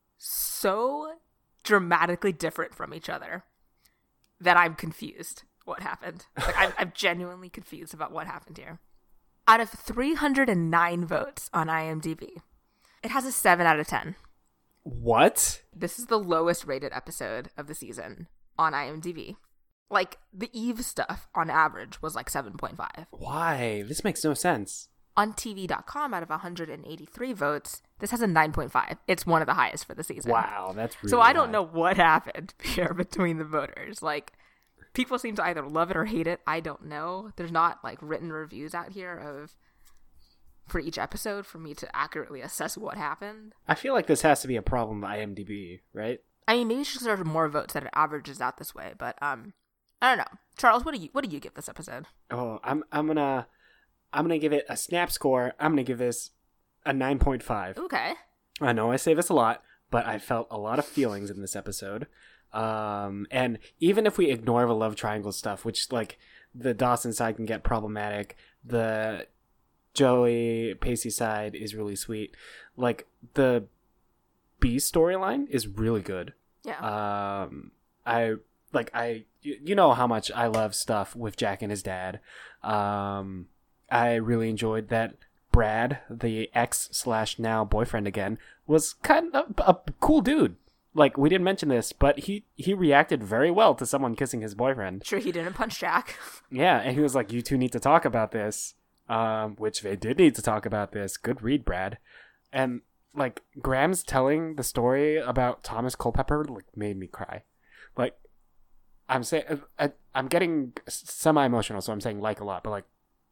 so dramatically different from each other that I'm confused what happened. Like, I'm, I'm genuinely confused about what happened here. Out of three hundred nine votes on IMDb, it has a seven out of ten. What? This is the lowest rated episode of the season on IMDb. Like, the Eve stuff, on average, was like seven point five. Why? This makes no sense. On T V dot com, out of one hundred eighty-three votes, this has a nine point five. It's one of the highest for the season. Wow, that's really So I don't high. know what happened here between the voters. Like, people seem to either love it or hate it. I don't know. There's not, like, written reviews out here of for each episode for me to accurately assess what happened. I feel like this has to be a problem with IMDb, right? I mean, maybe it's just there's more votes that it averages out this way, but um, I don't know. Charles, what do you what do you give this episode? Oh, I'm I'm gonna I'm gonna give it a snap score. I'm gonna give this a nine point five. Okay. I know I say this a lot, but I felt a lot of feelings in this episode. Um, and even if we ignore the love triangle stuff, which like the Dawson side can get problematic, the Joey Pacey side is really sweet. Like the B storyline is really good. Yeah. Um, I like I you you know how much I love stuff with Jack and his dad. Um, I really enjoyed that Brad, the ex slash now boyfriend again, was kind of a, a cool dude. Like, we didn't mention this, but he, he reacted very well to someone kissing his boyfriend. Sure, he didn't punch Jack. Yeah, and he was like, you two need to talk about this. Um, which they did need to talk about this. Good read, Brad. And, like, Graham's telling the story about Thomas Culpepper, like, made me cry. Like, I'm saying, I, I'm getting semi-emotional, so I'm saying like a lot, but, like,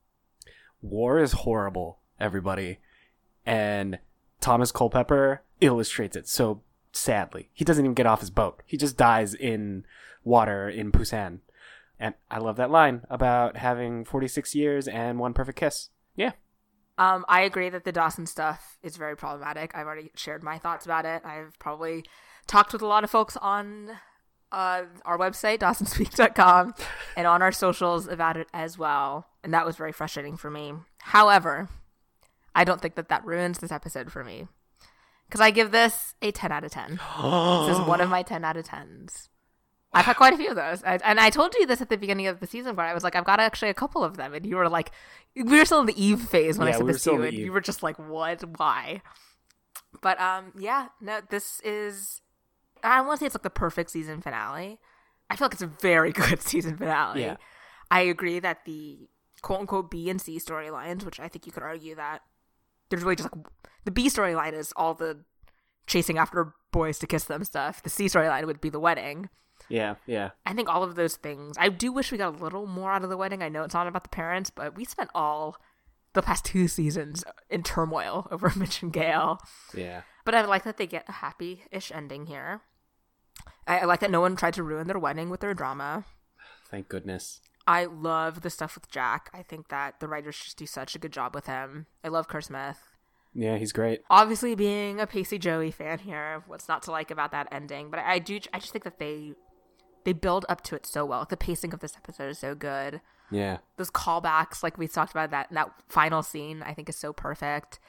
war is horrible, everybody. And Thomas Culpepper illustrates it so sadly. He doesn't even get off his boat. He just dies in water in Busan. And I love that line about having forty-six years and one perfect kiss. Yeah. Um, I agree that the Dawson stuff is very problematic. I've already shared my thoughts about it. I've probably talked with a lot of folks on uh, our website, dawson speak dot com, and on our socials about it as well. And that was very frustrating for me. However, I don't think that that ruins this episode for me. Because I give this a ten out of ten. This is one of my ten out of tens. I've had quite a few of those. I, and I told you this at the beginning of the season where I was like, I've got actually a couple of them. And you were like, we were still in the Eve phase when Yeah, I said we were this to still you. in the And Eve. you were just like, what? Why? But um, yeah, no, this is, I don't want to say it's like the perfect season finale. I feel like it's a very good season finale. Yeah. I agree that the quote unquote B and C storylines, which I think you could argue that there's really just like, the B storyline is all the chasing after boys to kiss them stuff. The C storyline would be the wedding. Yeah, yeah. I think all of those things, I do wish we got a little more out of the wedding. I know it's not about the parents, but we spent all the past two seasons in turmoil over Mitch and Gail. Yeah. But I like that they get a happy-ish ending here. I, I like that no one tried to ruin their wedding with their drama. Thank goodness. I love the stuff with Jack. I think that the writers just do such a good job with him. I love Kerr Smith. Yeah, he's great. Obviously, being a Pacey Joey fan here, what's not to like about that ending? But I do, I just think that they they build up to it so well. The pacing of this episode is so good. Yeah. Those callbacks, like we talked about, that that final scene, I think is so perfect.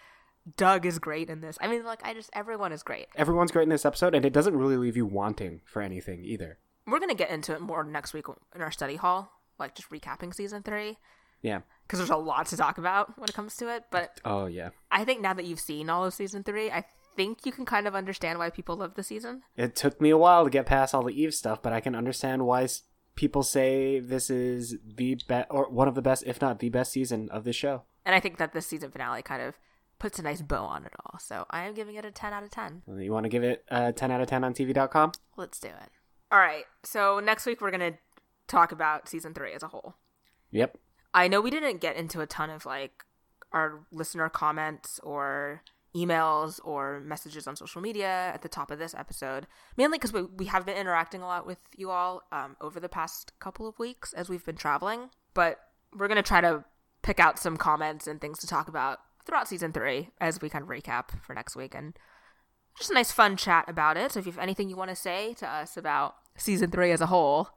Doug is great in this. I mean, like, I just, everyone is great. Everyone's great in this episode, and it doesn't really leave you wanting for anything either. We're going to get into it more next week in our study hall, like just recapping season three. Yeah. Because there's a lot to talk about when it comes to it. But oh, yeah. I think now that you've seen all of season three, I think you can kind of understand why people love the season. It took me a while to get past all the Eve stuff, but I can understand why people say this is the best, or one of the best, if not the best season of this show. And I think that this season finale kind of puts a nice bow on it all. So I am giving it a ten out of ten. You want to give it a ten out of ten on T V dot com? Let's do it. All right. So next week we're going to talk about season three as a whole. Yep. I know we didn't get into a ton of like our listener comments or emails or messages on social media at the top of this episode, mainly because we, we have been interacting a lot with you all um, over the past couple of weeks as we've been traveling. But we're going to try to pick out some comments and things to talk about throughout season three as we kind of recap for next week, and just a nice fun chat about it. So if you have anything you want to say to us about season three as a whole,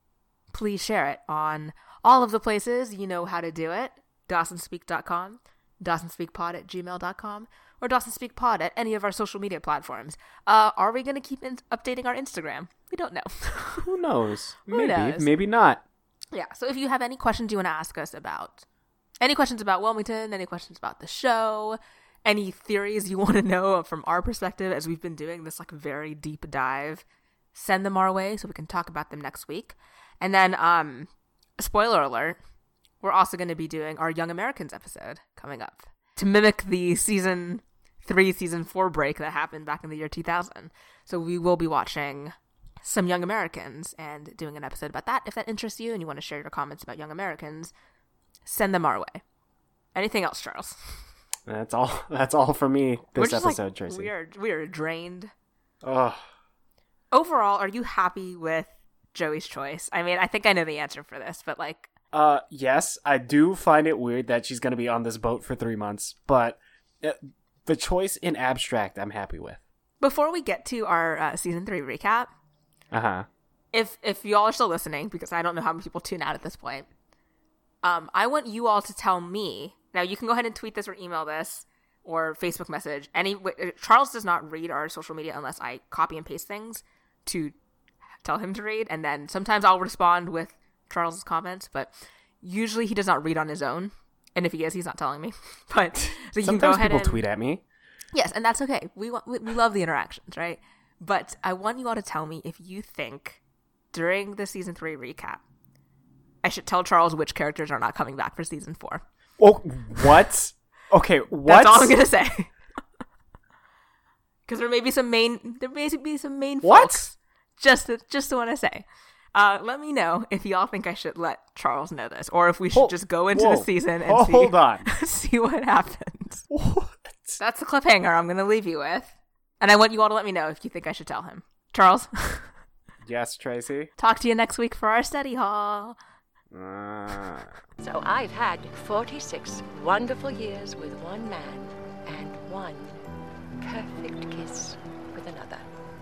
please share it on all of the places you know how to do it. Dawson Speak dot com, Dawson Speak Pod at gmail dot com, or Dawson Speak Pod at any of our social media platforms. Uh, are we going to keep in- updating our Instagram? We don't know. Who knows? Who Maybe, knows? maybe not. Yeah, so if you have any questions you want to ask us about, any questions about Wilmington, any questions about the show, any theories you want to know from our perspective as we've been doing this like very deep dive, send them our way so we can talk about them next week. And then, um, spoiler alert, we're also going to be doing our Young Americans episode coming up to mimic the season three, season four break that happened back in the year two thousand. So we will be watching some Young Americans and doing an episode about that. If that interests you and you want to share your comments about Young Americans, send them our way. Anything else, Charles? That's all. That's all for me this episode, like, Tracy. We are we are drained. Ugh. Overall, are you happy with Joey's choice? I mean, I think I know the answer for this, but like, uh, yes, I do find it weird that she's going to be on this boat for three months, but uh, the choice in abstract, I'm happy with. Before we get to our uh, season three recap, uh huh. If if y'all are still listening, because I don't know how many people tune out at this point, um, I want you all to tell me. Now, you can go ahead and tweet this or email this or Facebook message. Any Charles does not read our social media unless I copy and paste things to tell him to read, and then sometimes I'll respond with Charles's comments, but usually he does not read on his own. And if he is, he's not telling me. But so you Sometimes can go ahead people and tweet at me. Yes, and that's okay. We want we, we love the interactions, right? But I want you all to tell me if you think during the season three recap, I should tell Charles which characters are not coming back for season four. Oh, what? Okay, what? That's all I'm gonna say. Because there may be some main, there may be some main what? folks. Just, to, just want to say. Uh, let me know if y'all think I should let Charles know this, or if we should oh, just go into whoa. the season and oh, see, hold on, see what happens. What? That's the cliffhanger I'm gonna leave you with, and I want you all to let me know if you think I should tell him. Charles. Yes, Tracy. Talk to you next week for our study hall. Uh... So I've had forty-six wonderful years with one man and one perfect kiss.